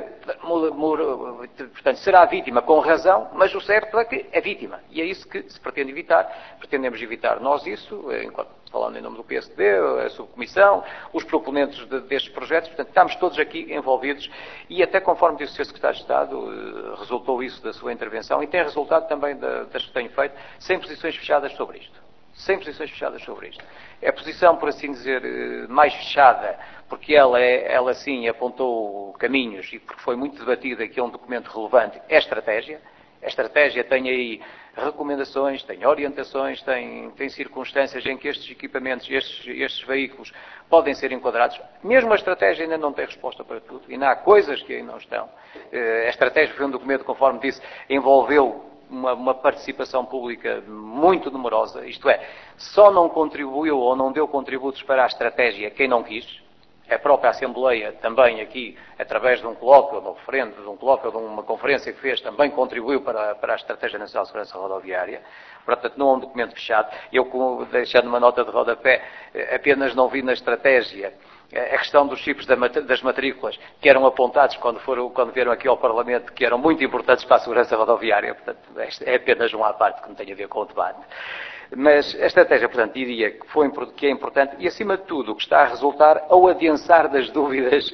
portanto, será vítima com razão, mas o certo é que é vítima, e é isso que se pretende evitar. Pretendemos evitar nós isso, enquanto falando em nome do PSD, a subcomissão, os proponentes destes projetos, portanto, estamos todos aqui envolvidos e até conforme disse o Sr. Secretário de Estado, resultou isso da sua intervenção e tem resultado também das que tenho feito, sem posições fechadas sobre isto. Sem posições fechadas sobre isto. É a posição, por assim dizer, mais fechada, porque ela sim apontou caminhos e porque foi muito debatida, que é um documento relevante, é a estratégia. A estratégia tem aí recomendações, tem orientações, tem circunstâncias em que estes equipamentos, estes veículos podem ser enquadrados. Mesmo a estratégia ainda não tem resposta para tudo, e ainda há coisas que aí não estão. A estratégia foi um documento, conforme disse, envolveu uma participação pública muito numerosa, isto é, só não contribuiu ou não deu contributos para a estratégia quem não quis. A própria Assembleia também aqui, através de um colóquio, de um referendo, de um colóquio, de uma conferência que fez, também contribuiu para a Estratégia Nacional de Segurança Rodoviária. Portanto, não é um documento fechado. Eu, deixando uma nota de rodapé, apenas não vi na estratégia a questão dos chips das matrículas, que eram apontados quando vieram aqui ao Parlamento, que eram muito importantes para a segurança rodoviária. Portanto, é apenas uma à parte que não tem a ver com o debate. Mas a estratégia, portanto, diria que é importante e, acima de tudo, o que está a resultar ao adensar das dúvidas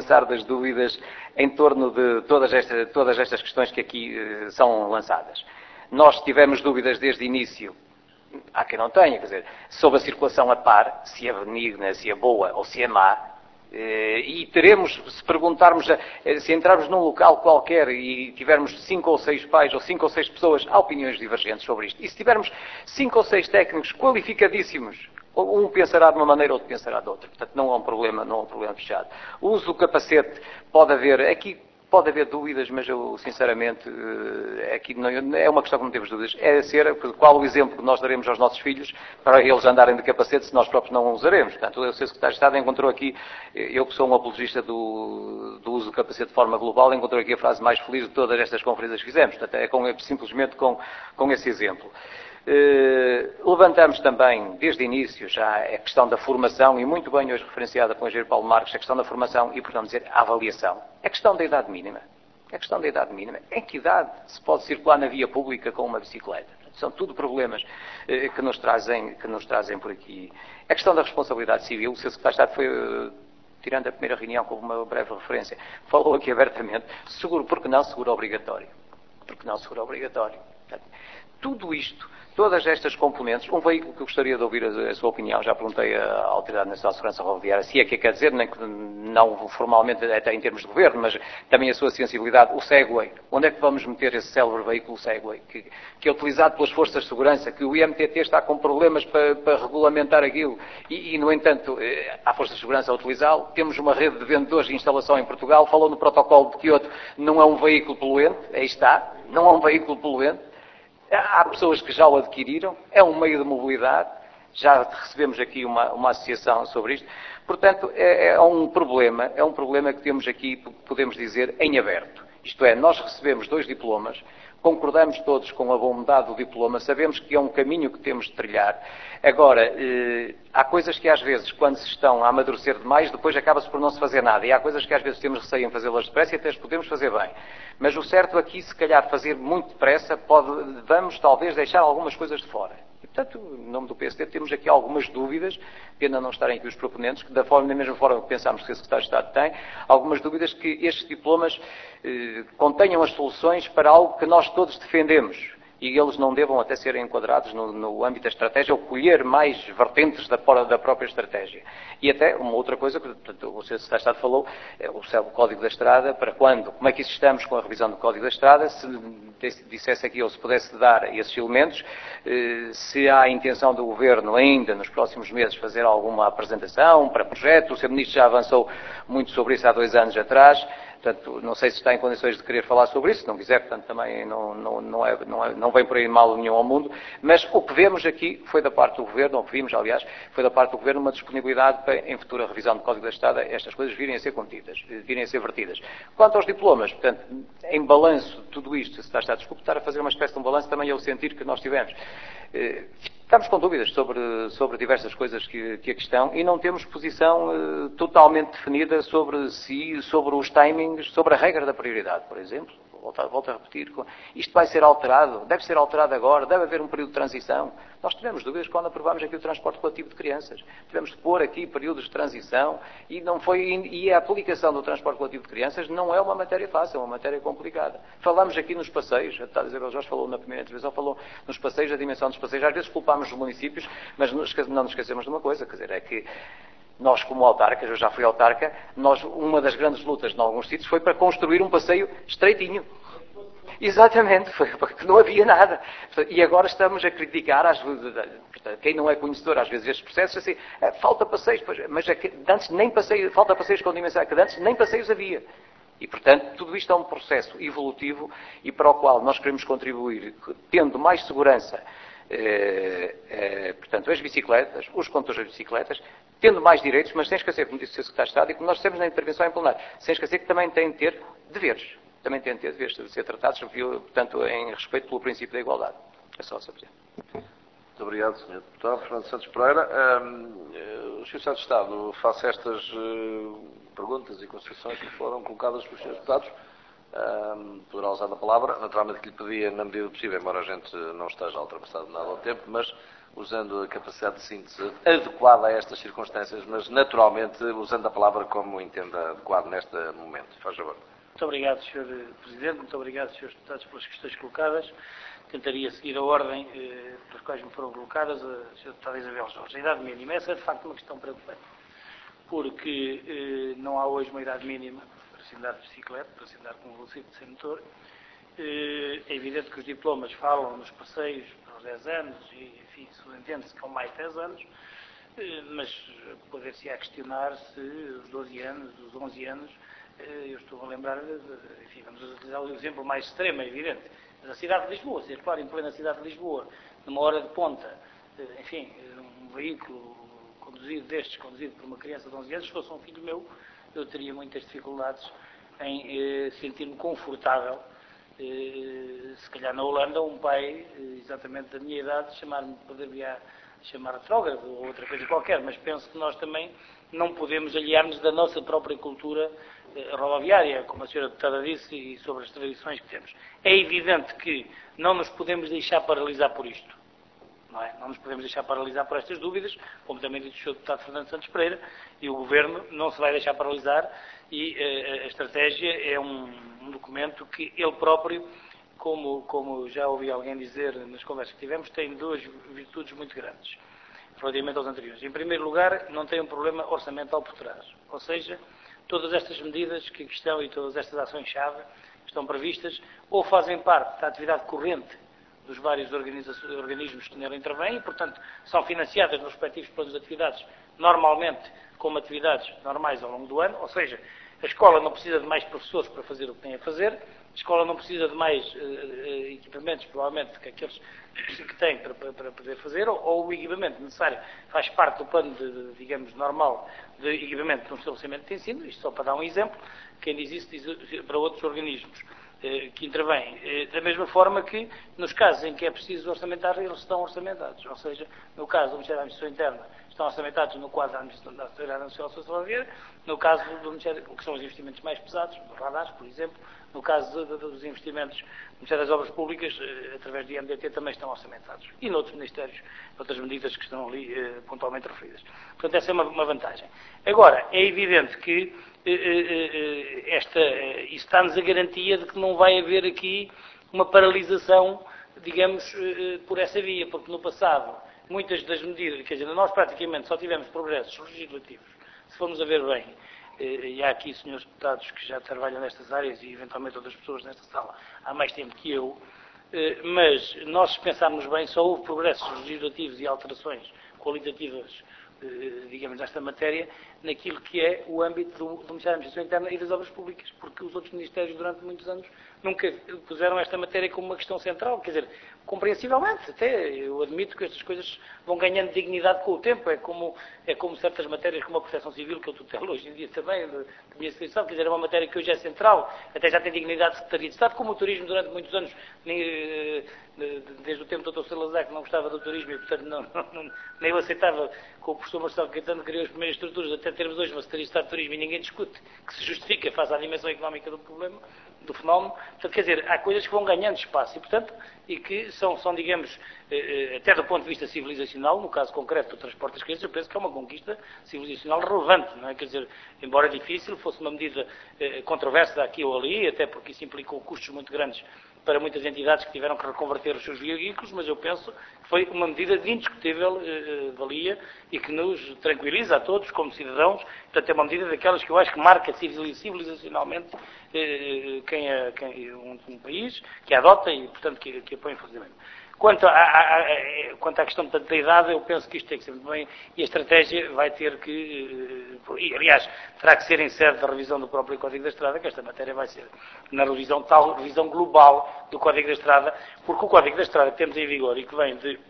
em torno de todas estas questões que aqui são lançadas. Nós tivemos dúvidas desde o início, há quem não tenha, quer dizer, sobre a circulação a par, se é benigna, se é boa ou se é má. E teremos, se perguntarmos, se entrarmos num local qualquer e tivermos 5 ou 6 pais ou 5 ou 6 pessoas, há opiniões divergentes sobre isto. E se tivermos 5 ou 6 técnicos qualificadíssimos, um pensará de uma maneira, outro pensará de outra. Portanto, não é um problema fechado. O uso do capacete pode haver dúvidas, mas eu, sinceramente, aqui não, é uma questão que não temos dúvidas. É ser, qual o exemplo que nós daremos aos nossos filhos para eles andarem de capacete se nós próprios não o usaremos. Portanto, o Sr. Secretário de Estado encontrou aqui, eu que sou um apologista do uso do capacete de forma global, encontrou aqui a frase mais feliz de todas estas conferências que fizemos. Portanto, simplesmente com esse exemplo. Levantamos também, desde o início, já a questão da formação, e muito bem hoje referenciada pelo engenheiro Paulo Marques, a questão da formação e, portanto, dizer, a avaliação. A questão da idade mínima. Em que idade se pode circular na via pública com uma bicicleta? São tudo problemas que nos trazem por aqui. A questão da responsabilidade civil, o Sr. Secretário de Estado foi, tirando a primeira reunião com uma breve referência, falou aqui abertamente, porque não seguro obrigatório. Portanto, tudo isto, todas estas componentes, um veículo que eu gostaria de ouvir a sua opinião, já perguntei à Autoridade Nacional de Segurança Rodoviária, se é que quer dizer, não formalmente até em termos de governo, mas também a sua sensibilidade, o Segway. Onde é que vamos meter esse célebre veículo Segway, que é utilizado pelas forças de segurança, que o IMTT está com problemas para regulamentar aquilo, e, no entanto, há forças de segurança a utilizá-lo. Temos uma rede de vendedores de instalação em Portugal, falou no protocolo de Kyoto, não é um veículo poluente, aí está, não é um veículo poluente. Há pessoas que já o adquiriram, é um meio de mobilidade, já recebemos aqui uma associação sobre isto. Portanto, é um problema que temos aqui, podemos dizer, em aberto. Isto é, nós recebemos 2 diplomas, concordamos todos com a bondade do diploma, sabemos que é um caminho que temos de trilhar. Agora, há coisas que às vezes, quando se estão a amadurecer demais, depois acaba-se por não se fazer nada. E há coisas que às vezes temos receio em fazê-las depressa e até as podemos fazer bem. Mas o certo aqui, se calhar, fazer muito depressa, vamos talvez deixar algumas coisas de fora. E, portanto, em nome do PSD, temos aqui algumas dúvidas, pena não estarem aqui os proponentes, que da mesma forma que pensámos que o Secretário de Estado tem, algumas dúvidas que estes diplomas contenham as soluções para algo que nós todos defendemos. E eles não devam até ser enquadrados no âmbito da estratégia ou colher mais vertentes da própria estratégia. E até uma outra coisa que o Sr. Secretário de Estado falou, o Código da Estrada, para quando? Como é que isso estamos com a revisão do Código da Estrada? Se dissesse aqui, ou se pudesse dar esses elementos, se há a intenção do Governo ainda, nos próximos meses, fazer alguma apresentação para projeto. O Sr. Ministro já avançou muito sobre isso há 2 anos atrás. Portanto, não sei se está em condições de querer falar sobre isso, se não quiser, portanto, também não vem por aí mal nenhum ao mundo, mas o que vemos aqui foi da parte do Governo, ou que vimos, aliás, foi da parte do Governo uma disponibilidade para, em futura revisão do Código da Estrada, estas coisas virem a ser contidas, virem a ser vertidas. Quanto aos diplomas, portanto, em balanço de tudo isto, se está, desculpe estar a fazer uma espécie de um balanço, também é o sentir que nós tivemos. Estamos com dúvidas sobre diversas coisas que aqui estão e não temos posição totalmente definida sobre os timings, sobre a regra da prioridade, por exemplo. Volto a repetir. Isto vai ser alterado? Deve ser alterado agora? Deve haver um período de transição? Nós tivemos dúvidas quando aprovámos aqui o transporte coletivo de crianças. Tivemos de pôr aqui períodos de transição e a aplicação do transporte coletivo de crianças não é uma matéria fácil, é uma matéria complicada. Falamos aqui nos passeios, a Isabel Jorge falou na primeira intervenção, falou nos passeios, a dimensão dos passeios. Às vezes culpamos os municípios, mas não nos esquecemos de uma coisa, quer dizer, é que nós, como autarcas, eu já fui autarca, uma das grandes lutas em alguns sítios foi para construir um passeio estreitinho. Exatamente, foi porque não havia nada. E agora estamos a criticar, quem não é conhecedor às vezes destes processos, assim, falta passeios, mas é que antes nem passeios, falta passeios com dimensão, que antes nem passeios havia. E, portanto, tudo isto é um processo evolutivo e para o qual nós queremos contribuir, tendo mais segurança, portanto, as bicicletas, os condutores das bicicletas, tendo mais direitos, mas sem esquecer, como disse o Sr. Secretário de Estado, e como nós dissemos na intervenção em plenário, sem esquecer que também têm de ter deveres. Também têm de ter deveres de ser tratados, portanto, em respeito pelo princípio da igualdade. É só, Sr. Presidente. Muito obrigado, Sr. Deputado. Fernando Santos Pereira. O Sr. Secretário de Estado, face a estas perguntas e considerações que foram colocadas pelos Srs. Deputados, poderá usar a palavra. Naturalmente que lhe pedia, na medida do possível, embora a gente não esteja ultrapassado nada ao tempo, mas usando a capacidade de síntese adequada a estas circunstâncias, mas naturalmente usando a palavra como entenda adequado neste momento. Faz favor. Muito obrigado, Sr. Presidente. Muito obrigado, Srs. Deputados, pelas questões colocadas. Tentaria seguir a ordem pelas quais me foram colocadas, a Sra. Deputada Isabel Jorge. A idade mínima, essa é de facto uma questão preocupante, porque não há hoje uma idade mínima para se andar de bicicleta, para se andar com um velocípede sem motor. É evidente que os diplomas falam nos passeios para os 10 anos e, enfim, subentende-se que com mais de 10 anos, mas poder-se-á questionar se os 12 anos, os 11 anos, eu estou a lembrar, enfim, vamos utilizar o exemplo mais extremo, é evidente, da cidade de Lisboa, circular em plena cidade de Lisboa, numa hora de ponta, enfim, um veículo conduzido por uma criança de 11 anos, se fosse um filho meu, eu teria muitas dificuldades em sentir-me confortável. Se calhar na Holanda, um pai, exatamente da minha idade, poderia chamar retrógrado ou outra coisa qualquer, mas penso que nós também não podemos aliar-nos da nossa própria cultura rodoviária, como a senhora deputada disse, e sobre as tradições que temos. É evidente que não nos podemos deixar paralisar por isto. Não é? Não nos podemos deixar paralisar por estas dúvidas, como também disse o Sr. Deputado Fernando Santos Pereira, e o Governo não se vai deixar paralisar, e a estratégia é um documento que ele próprio, como já ouvi alguém dizer nas conversas que tivemos, tem 2 virtudes muito grandes, relativamente aos anteriores. Em primeiro lugar, não tem um problema orçamental por trás, ou seja, todas estas medidas que aqui estão e todas estas ações-chave estão previstas ou fazem parte da atividade corrente dos vários organismos que nela intervêm e, portanto, são financiadas nos respectivos planos de atividades, normalmente como atividades normais ao longo do ano, ou seja, a escola não precisa de mais professores para fazer o que tem a fazer, a escola não precisa de mais equipamentos, provavelmente, que aqueles que tem para poder fazer, ou o equipamento necessário faz parte do plano, digamos, normal de equipamento de um estabelecimento de ensino, isto só para dar um exemplo, quem diz isso diz para outros organismos que intervêm, da mesma forma que, nos casos em que é preciso orçamentar, eles estão orçamentados, ou seja, no caso do Ministério da Administração Interna, estão orçamentados no quadro da Autoridade Nacional de Saúde Ferroviária, no caso do Ministério, que são os investimentos mais pesados, dos radares, por exemplo, no caso dos investimentos do Ministério das Obras Públicas, através do IMDT, também estão orçamentados. E noutros ministérios, outras medidas que estão ali pontualmente referidas. Portanto, essa é uma vantagem. Agora, é evidente que isso dá-nos a garantia de que não vai haver aqui uma paralisação, digamos, por essa via, porque no passado, muitas das medidas, quer dizer, nós praticamente só tivemos progressos legislativos, se formos a ver bem, e há aqui senhores deputados que já trabalham nestas áreas e eventualmente outras pessoas nesta sala há mais tempo que eu, mas nós, se pensarmos bem, só houve progressos legislativos e alterações qualitativas, digamos, nesta matéria, naquilo que é o âmbito do Ministério da Administração Interna e das Obras Públicas, porque os outros ministérios, durante muitos anos, nunca puseram esta matéria como uma questão central. Quer dizer, compreensivelmente, até eu admito que estas coisas vão ganhando dignidade com o tempo, é como certas matérias como a proteção civil, que eu tutelo hoje em dia também, da minha instituição, quer dizer, é uma matéria que hoje é central, até já tem dignidade de Secretaria de Estado, como o turismo durante muitos anos, desde o tempo do Dr. Salazar, que não gostava do turismo e, portanto, nem o aceitava, com o professor Marcelo Caetano, criou as primeiras estruturas, até termos hoje uma Secretaria de Estado de Turismo e ninguém discute que se justifica face à dimensão económica do problema, do fenómeno. Portanto, quer dizer, há coisas que vão ganhando espaço e, portanto, e que são digamos, até do ponto de vista civilizacional, no caso concreto do transporte das crianças, eu penso que é uma conquista civilizacional relevante, não é? Quer dizer, embora difícil, fosse uma medida controversa aqui ou ali, até porque isso implicou custos muito grandes para muitas entidades que tiveram que reconverter os seus veículos, mas eu penso que foi uma medida de indiscutível valia e que nos tranquiliza a todos como cidadãos. Portanto, é uma medida daquelas que eu acho que marca civilizacionalmente um país que a adota e, portanto, que apoia em funcionamento. Quanto à questão da idade, eu penso que isto tem que ser muito bem, e a estratégia vai ter que, e aliás, terá que ser em sede da revisão do próprio Código da Estrada, que esta matéria vai ser na revisão global do Código da Estrada, porque o Código da Estrada que temos em vigor e que vem de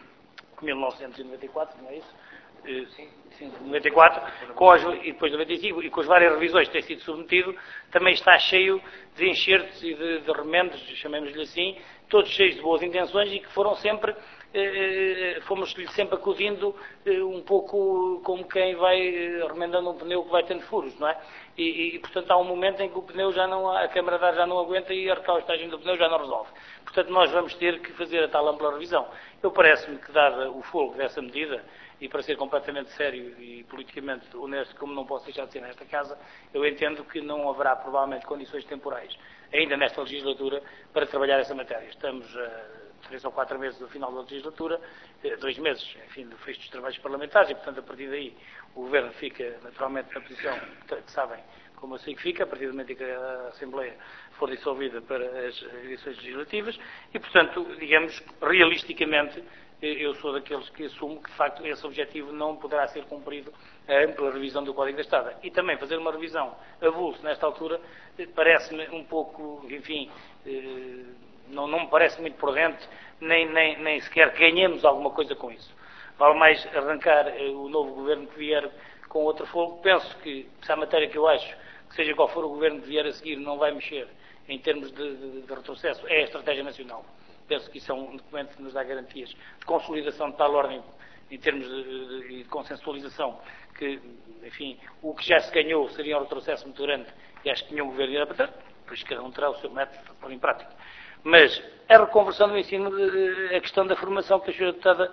1994, não é isso? Sim, 94, e depois de 95, e com as várias revisões que tem sido submetido, também está cheio de enxertos e de remendos, chamemos-lhe assim, todos cheios de boas intenções e que foram sempre, fomos-lhe sempre acudindo um pouco como quem vai remendando um pneu que vai tendo furos, não é? E, portanto, há um momento em que o pneu a câmara de ar já não aguenta e a recalostagem do pneu já não resolve. Portanto, nós vamos ter que fazer a tal ampla revisão. Eu parece-me que, dado o fogo dessa medida, e para ser completamente sério e politicamente honesto, como não posso deixar de ser nesta casa, eu entendo que não haverá provavelmente condições temporais, ainda nesta legislatura, para trabalhar essa matéria. Estamos a 3 ou 4 meses do final da legislatura, 2 meses, enfim, do fecho dos trabalhos parlamentares, e portanto a partir daí o Governo fica naturalmente na posição que sabem como eu sei que fica, a partir do momento em que a Assembleia for dissolvida para as eleições legislativas, e portanto, digamos, realisticamente, eu sou daqueles que assumo que, de facto, esse objetivo não poderá ser cumprido pela revisão do Código da Estrada. E também fazer uma revisão avulso nesta altura parece-me um pouco, enfim, não me parece muito prudente, nem sequer ganhemos alguma coisa com isso. Vale mais arrancar o novo Governo que vier com outro fogo. Penso que, se há matéria que eu acho que seja qual for o Governo que vier a seguir não vai mexer em termos de retrocesso, é a Estratégia Nacional. Penso que isso é um documento que nos dá garantias de consolidação de tal ordem em termos de consensualização que, enfim, o que já se ganhou seria um retrocesso muito grande e acho que nenhum governo irá para trás, pois cada um terá o seu método para pôr em prática. Mas a reconversão do ensino, a questão da formação que a Sra. Deputada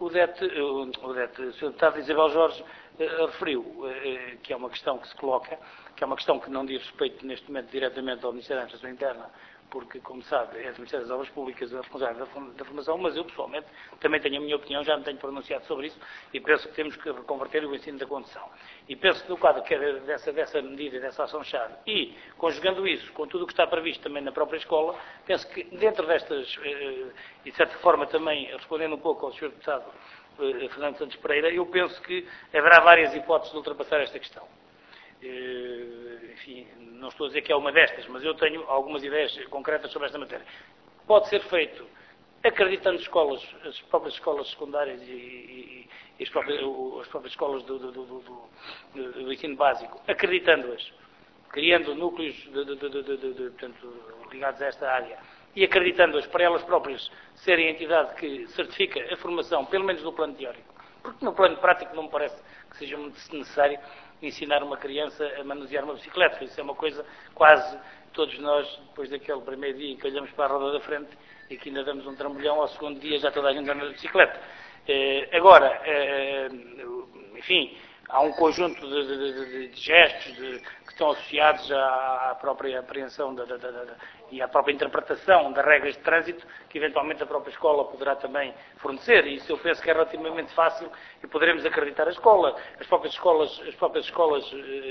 a Sra. Deputada Isabel Jorge referiu, que é uma questão que se coloca, que é uma questão que não diz respeito neste momento diretamente ao Ministério da Administração Interna, porque, como sabe, é do Ministério das Obras Públicas a responsável da formação, mas eu, pessoalmente, também tenho a minha opinião, já me tenho pronunciado sobre isso, e penso que temos que reconverter o ensino da condução. E penso que, no quadro dessa medida, dessa ação-chave, e conjugando isso com tudo o que está previsto também na própria escola, penso que, dentro destas, e de certa forma também, respondendo um pouco ao Sr. Deputado Fernando Santos Pereira, eu penso que haverá várias hipóteses de ultrapassar esta questão. Enfim, não estou a dizer que é uma destas, mas eu tenho algumas ideias concretas sobre esta matéria. Pode ser feito acreditando as próprias escolas secundárias e as próprias escolas do ensino básico, acreditando-as, criando núcleos portanto, ligados a esta área e acreditando-as para elas próprias serem a entidade que certifica a formação, pelo menos no plano teórico. Porque no plano prático não me parece que seja muito necessário ensinar uma criança a manusear uma bicicleta. Isso é uma coisa quase todos nós, depois daquele primeiro dia em que olhamos para a roda da frente e que ainda damos um trambolhão, ao segundo dia já toda a gente anda de bicicleta. Agora, enfim, há um conjunto de gestos que estão associados à própria apreensão e à própria interpretação das regras de trânsito que eventualmente a própria escola poderá também fornecer. E isso eu penso que é relativamente fácil e poderemos acreditar a escola. As próprias escolas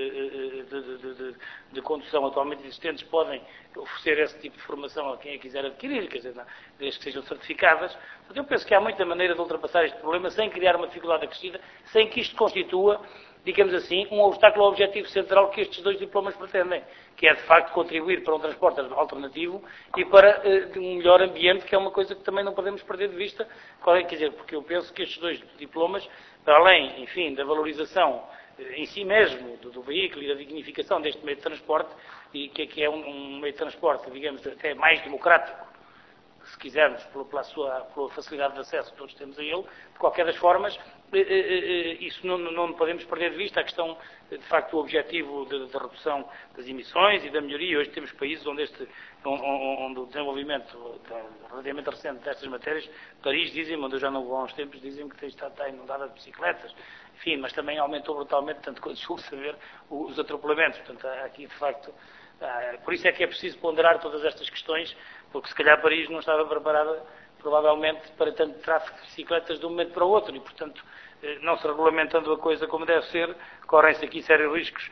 de condução atualmente existentes podem oferecer esse tipo de formação a quem a quiser adquirir, quer dizer, desde que sejam certificadas. Portanto, eu penso que há muita maneira de ultrapassar este problema sem criar uma dificuldade acrescida, sem que isto constitua, digamos assim, um obstáculo ao objetivo central que estes dois diplomas pretendem, que é, de facto, contribuir para um transporte alternativo e para um melhor ambiente, que é uma coisa que também não podemos perder de vista. Quer dizer, porque eu penso que estes dois diplomas, para além, enfim, da valorização em si mesmo do veículo e da dignificação deste meio de transporte, e que é um meio de transporte, digamos, até mais democrático, se quisermos, pela facilidade de acesso que todos temos a ele, de qualquer das formas, isso não podemos perder de vista a questão, de facto, o objetivo da redução das emissões e da melhoria. Hoje temos países onde o desenvolvimento relativamente recente destas matérias, Paris, dizem-me, onde eu já não vou há uns tempos, dizem-me que está inundada de bicicletas, enfim, mas também aumentou brutalmente, tanto quanto julgo saber, os atropelamentos. Portanto, há aqui, de facto, por isso é que é preciso ponderar todas estas questões, porque se calhar Paris não estava preparada, provavelmente, para tanto tráfego de bicicletas de um momento para o outro e, portanto, não se regulamentando a coisa como deve ser, correm-se aqui sérios riscos,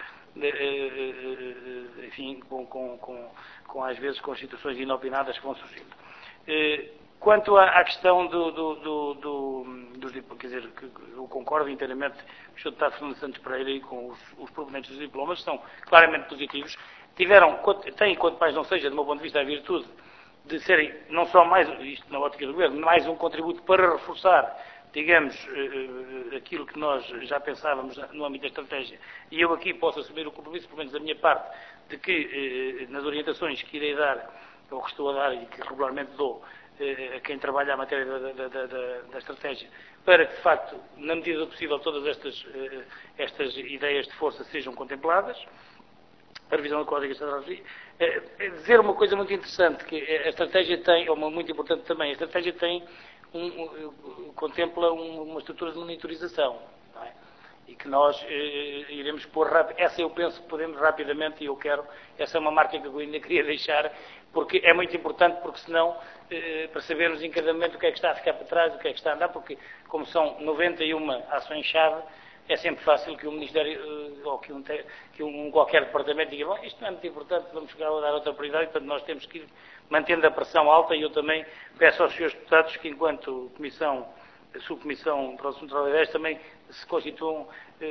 enfim, com às vezes com situações inopinadas que vão surgindo. Quanto à questão dos diplomas, quer dizer, que eu concordo inteiramente com o Sr. Deputado Fernando Santos Pereira e com os proponentes dos diplomas, são claramente positivos. Têm, quanto mais não seja, do meu ponto de vista, a virtude de serem não só mais, isto na ótica do governo, mais um contributo para reforçar, digamos, aquilo que nós já pensávamos no âmbito da estratégia. E eu aqui posso assumir o compromisso, pelo menos da minha parte, de que nas orientações que irei dar, ou que estou a dar e que regularmente dou, a quem trabalha a matéria da estratégia, para que, de facto, na medida do possível, todas estas ideias de força sejam contempladas. A revisão do Código Estadual de dizer uma coisa muito interessante, que a estratégia tem, ou muito importante também, a estratégia tem contempla uma estrutura de monitorização, não é? E que nós iremos pôr essa eu penso que podemos rapidamente, e eu quero, essa é uma marca que eu ainda queria deixar, porque é muito importante, porque senão, para sabermos em cada momento o que é que está a ficar para trás, o que é que está a andar, porque como são 91 ações-chave, é sempre fácil que o Ministério ou que um qualquer departamento diga, bom, isto não é muito importante, vamos chegar a dar outra prioridade, portanto nós temos que ir mantendo a pressão alta e eu também peço aos senhores deputados que enquanto subcomissão para o assunto de ideias também se constituam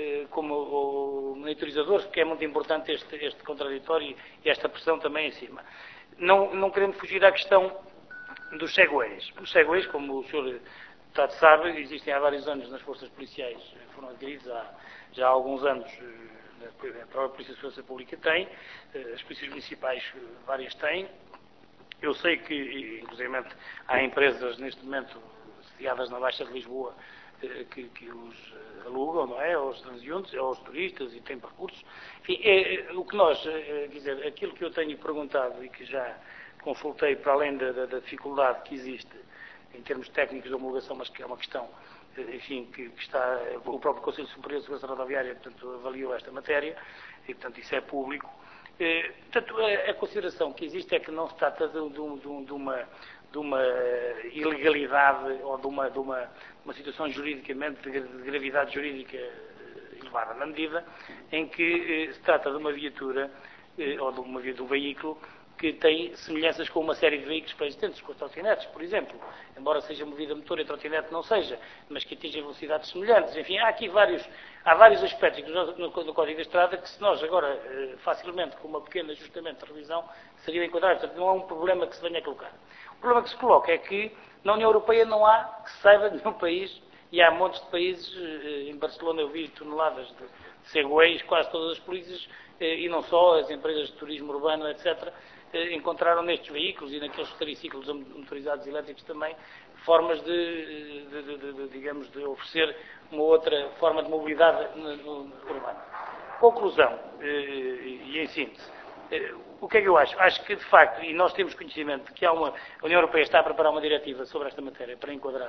como monitorizadores, porque é muito importante este contraditório e esta pressão também em cima. Não querendo fugir à questão dos segways. Os segways, como o senhor deputado sabe, existem há vários anos nas forças policiais, foram adquiridos já há alguns anos, a própria Polícia de Segurança Pública tem, as polícias municipais várias têm. Eu sei que, inclusive, há empresas neste momento sediadas na Baixa de Lisboa que os alugam, não é? Aos transeuntes, aos turistas e têm percursos. Enfim, o que nós, quer dizer, aquilo que eu tenho perguntado e que já consultei para além da dificuldade que existe em termos técnicos de homologação, mas que é uma questão, enfim, que está, o próprio Conselho Superior de Segurança Rodoviária, portanto, avaliou esta matéria e, portanto, isso é público. Portanto, a consideração que existe é que não se trata de uma ilegalidade ou de uma situação juridicamente de gravidade jurídica elevada, na medida em que se trata de uma viatura ou de um veículo que tem semelhanças com uma série de veículos pré-existentes, com as trotinetes, por exemplo, embora seja movida a motor e a trotinete não seja, mas que atingem velocidades semelhantes. Enfim, há vários aspectos no Código da Estrada que se nós agora, facilmente, com uma pequena ajustamento de revisão, seriam enquadrados. Portanto, não é um problema que se venha a colocar. O problema que se coloca é que na União Europeia não há, que se saiba, nenhum país, e há montes de países, em Barcelona eu vi toneladas de segways, quase todas as polícias, e não só, as empresas de turismo urbano, etc., encontraram nestes veículos e naqueles triciclos motorizados elétricos também formas digamos, de oferecer uma outra forma de mobilidade urbana. Conclusão, e em síntese, o que é que eu acho? Acho que, de facto, e nós temos conhecimento de que a União Europeia está a preparar uma diretiva sobre esta matéria para enquadrar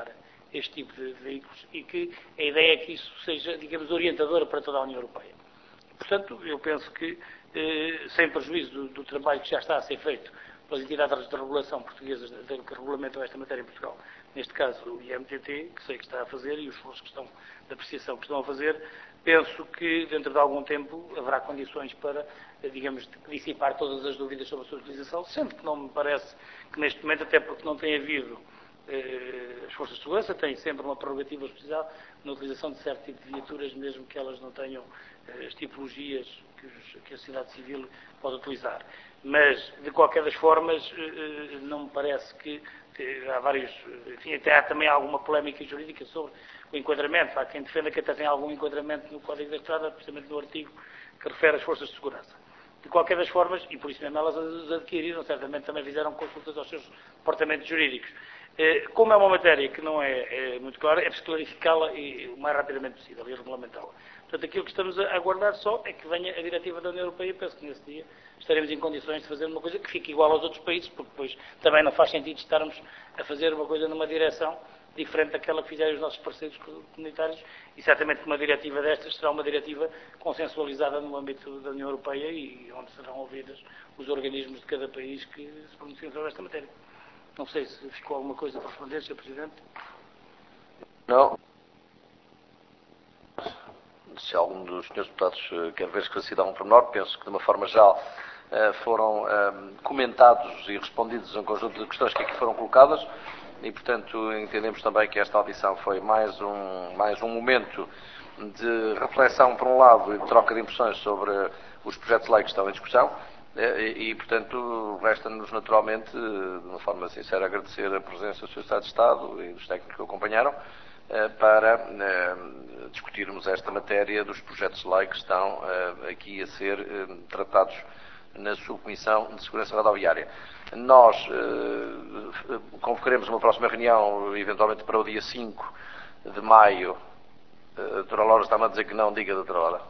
este tipo de veículos e que a ideia é que isso seja, digamos, orientador para toda a União Europeia. Portanto, eu penso que, sem prejuízo do trabalho que já está a ser feito pelas entidades de regulação portuguesas que regulamentam esta matéria em Portugal, neste caso o IMTT, que sei que está a fazer, e os esforços de apreciação que estão a fazer, penso que dentro de algum tempo haverá condições para, digamos, dissipar todas as dúvidas sobre a sua utilização, sendo que não me parece que neste momento, até porque não tem havido, as forças de segurança têm sempre uma prerrogativa especial na utilização de certo tipo de viaturas, mesmo que elas não tenham as tipologias que a sociedade civil pode utilizar. Mas, de qualquer das formas, não me parece que há vários... Enfim, até há também alguma polémica jurídica sobre o enquadramento. Há quem defenda que até tem algum enquadramento no Código da Estrada, precisamente no artigo que refere às forças de segurança. De qualquer das formas, e por isso mesmo elas as adquiriram, certamente também fizeram consultas aos seus departamentos jurídicos. Como é uma matéria que não é muito clara, é preciso clarificá-la o mais rapidamente possível e regulamentá-la. Portanto, aquilo que estamos a aguardar só é que venha a diretiva da União Europeia e penso que nesse dia estaremos em condições de fazer uma coisa que fique igual aos outros países, porque depois também não faz sentido estarmos a fazer uma coisa numa direção diferente daquela que fizerem os nossos parceiros comunitários e certamente que uma diretiva destas será uma diretiva consensualizada no âmbito da União Europeia e onde serão ouvidos os organismos de cada país que se pronunciam sobre esta matéria. Não sei se ficou alguma coisa para responder, Sr. Presidente. Não. Se algum dos senhores deputados quer ver esclarecido algum pormenor, penso que de uma forma geral foram comentados e respondidos um conjunto de questões que aqui foram colocadas e, portanto, entendemos também que esta audição foi mais um momento de reflexão, por um lado, e de troca de impressões sobre os projetos de lei que estão em discussão e, portanto, resta-nos naturalmente, de uma forma sincera, agradecer a presença do Sr. Secretário de Estado e dos técnicos que o acompanharam para discutirmos esta matéria dos projetos de lei que estão aqui a ser tratados na Subcomissão de Segurança Rodoviária. Nós convocaremos uma próxima reunião, eventualmente para o dia 5 de maio. A doutora Laura está-me a dizer que não, diga, doutora Laura.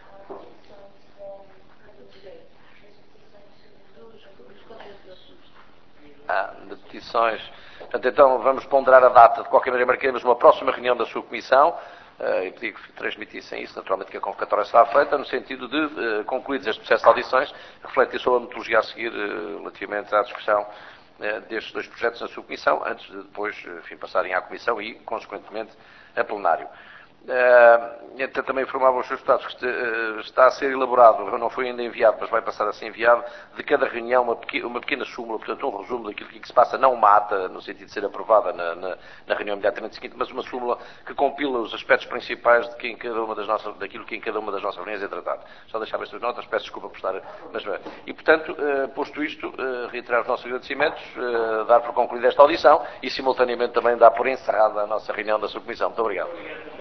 De petições. Portanto, então vamos ponderar a data. De qualquer maneira, marquemos uma próxima reunião da subcomissão e pedi que transmitissem isso, naturalmente que a convocatória será feita, no sentido de, concluídos este processo de audições, refletir sobre a metodologia a seguir relativamente à discussão destes dois projetos na subcomissão, antes de depois, enfim, passarem à comissão e, consequentemente, a plenário. Então, também informavam os seus deputados que está a ser elaborado, não foi ainda enviado, mas vai passar a ser enviado, de cada reunião uma pequena súmula, portanto um resumo daquilo que se passa, não uma ata, no sentido de ser aprovada na reunião imediatamente seguinte, mas uma súmula que compila os aspectos principais daquilo que em cada uma das nossas reuniões é tratado. Só deixava estas notas, peço desculpa por estar... E, portanto, posto isto, reiterar os nossos agradecimentos, dar por concluída esta audição e, simultaneamente, também dar por encerrada a nossa reunião da subcomissão. Muito obrigado.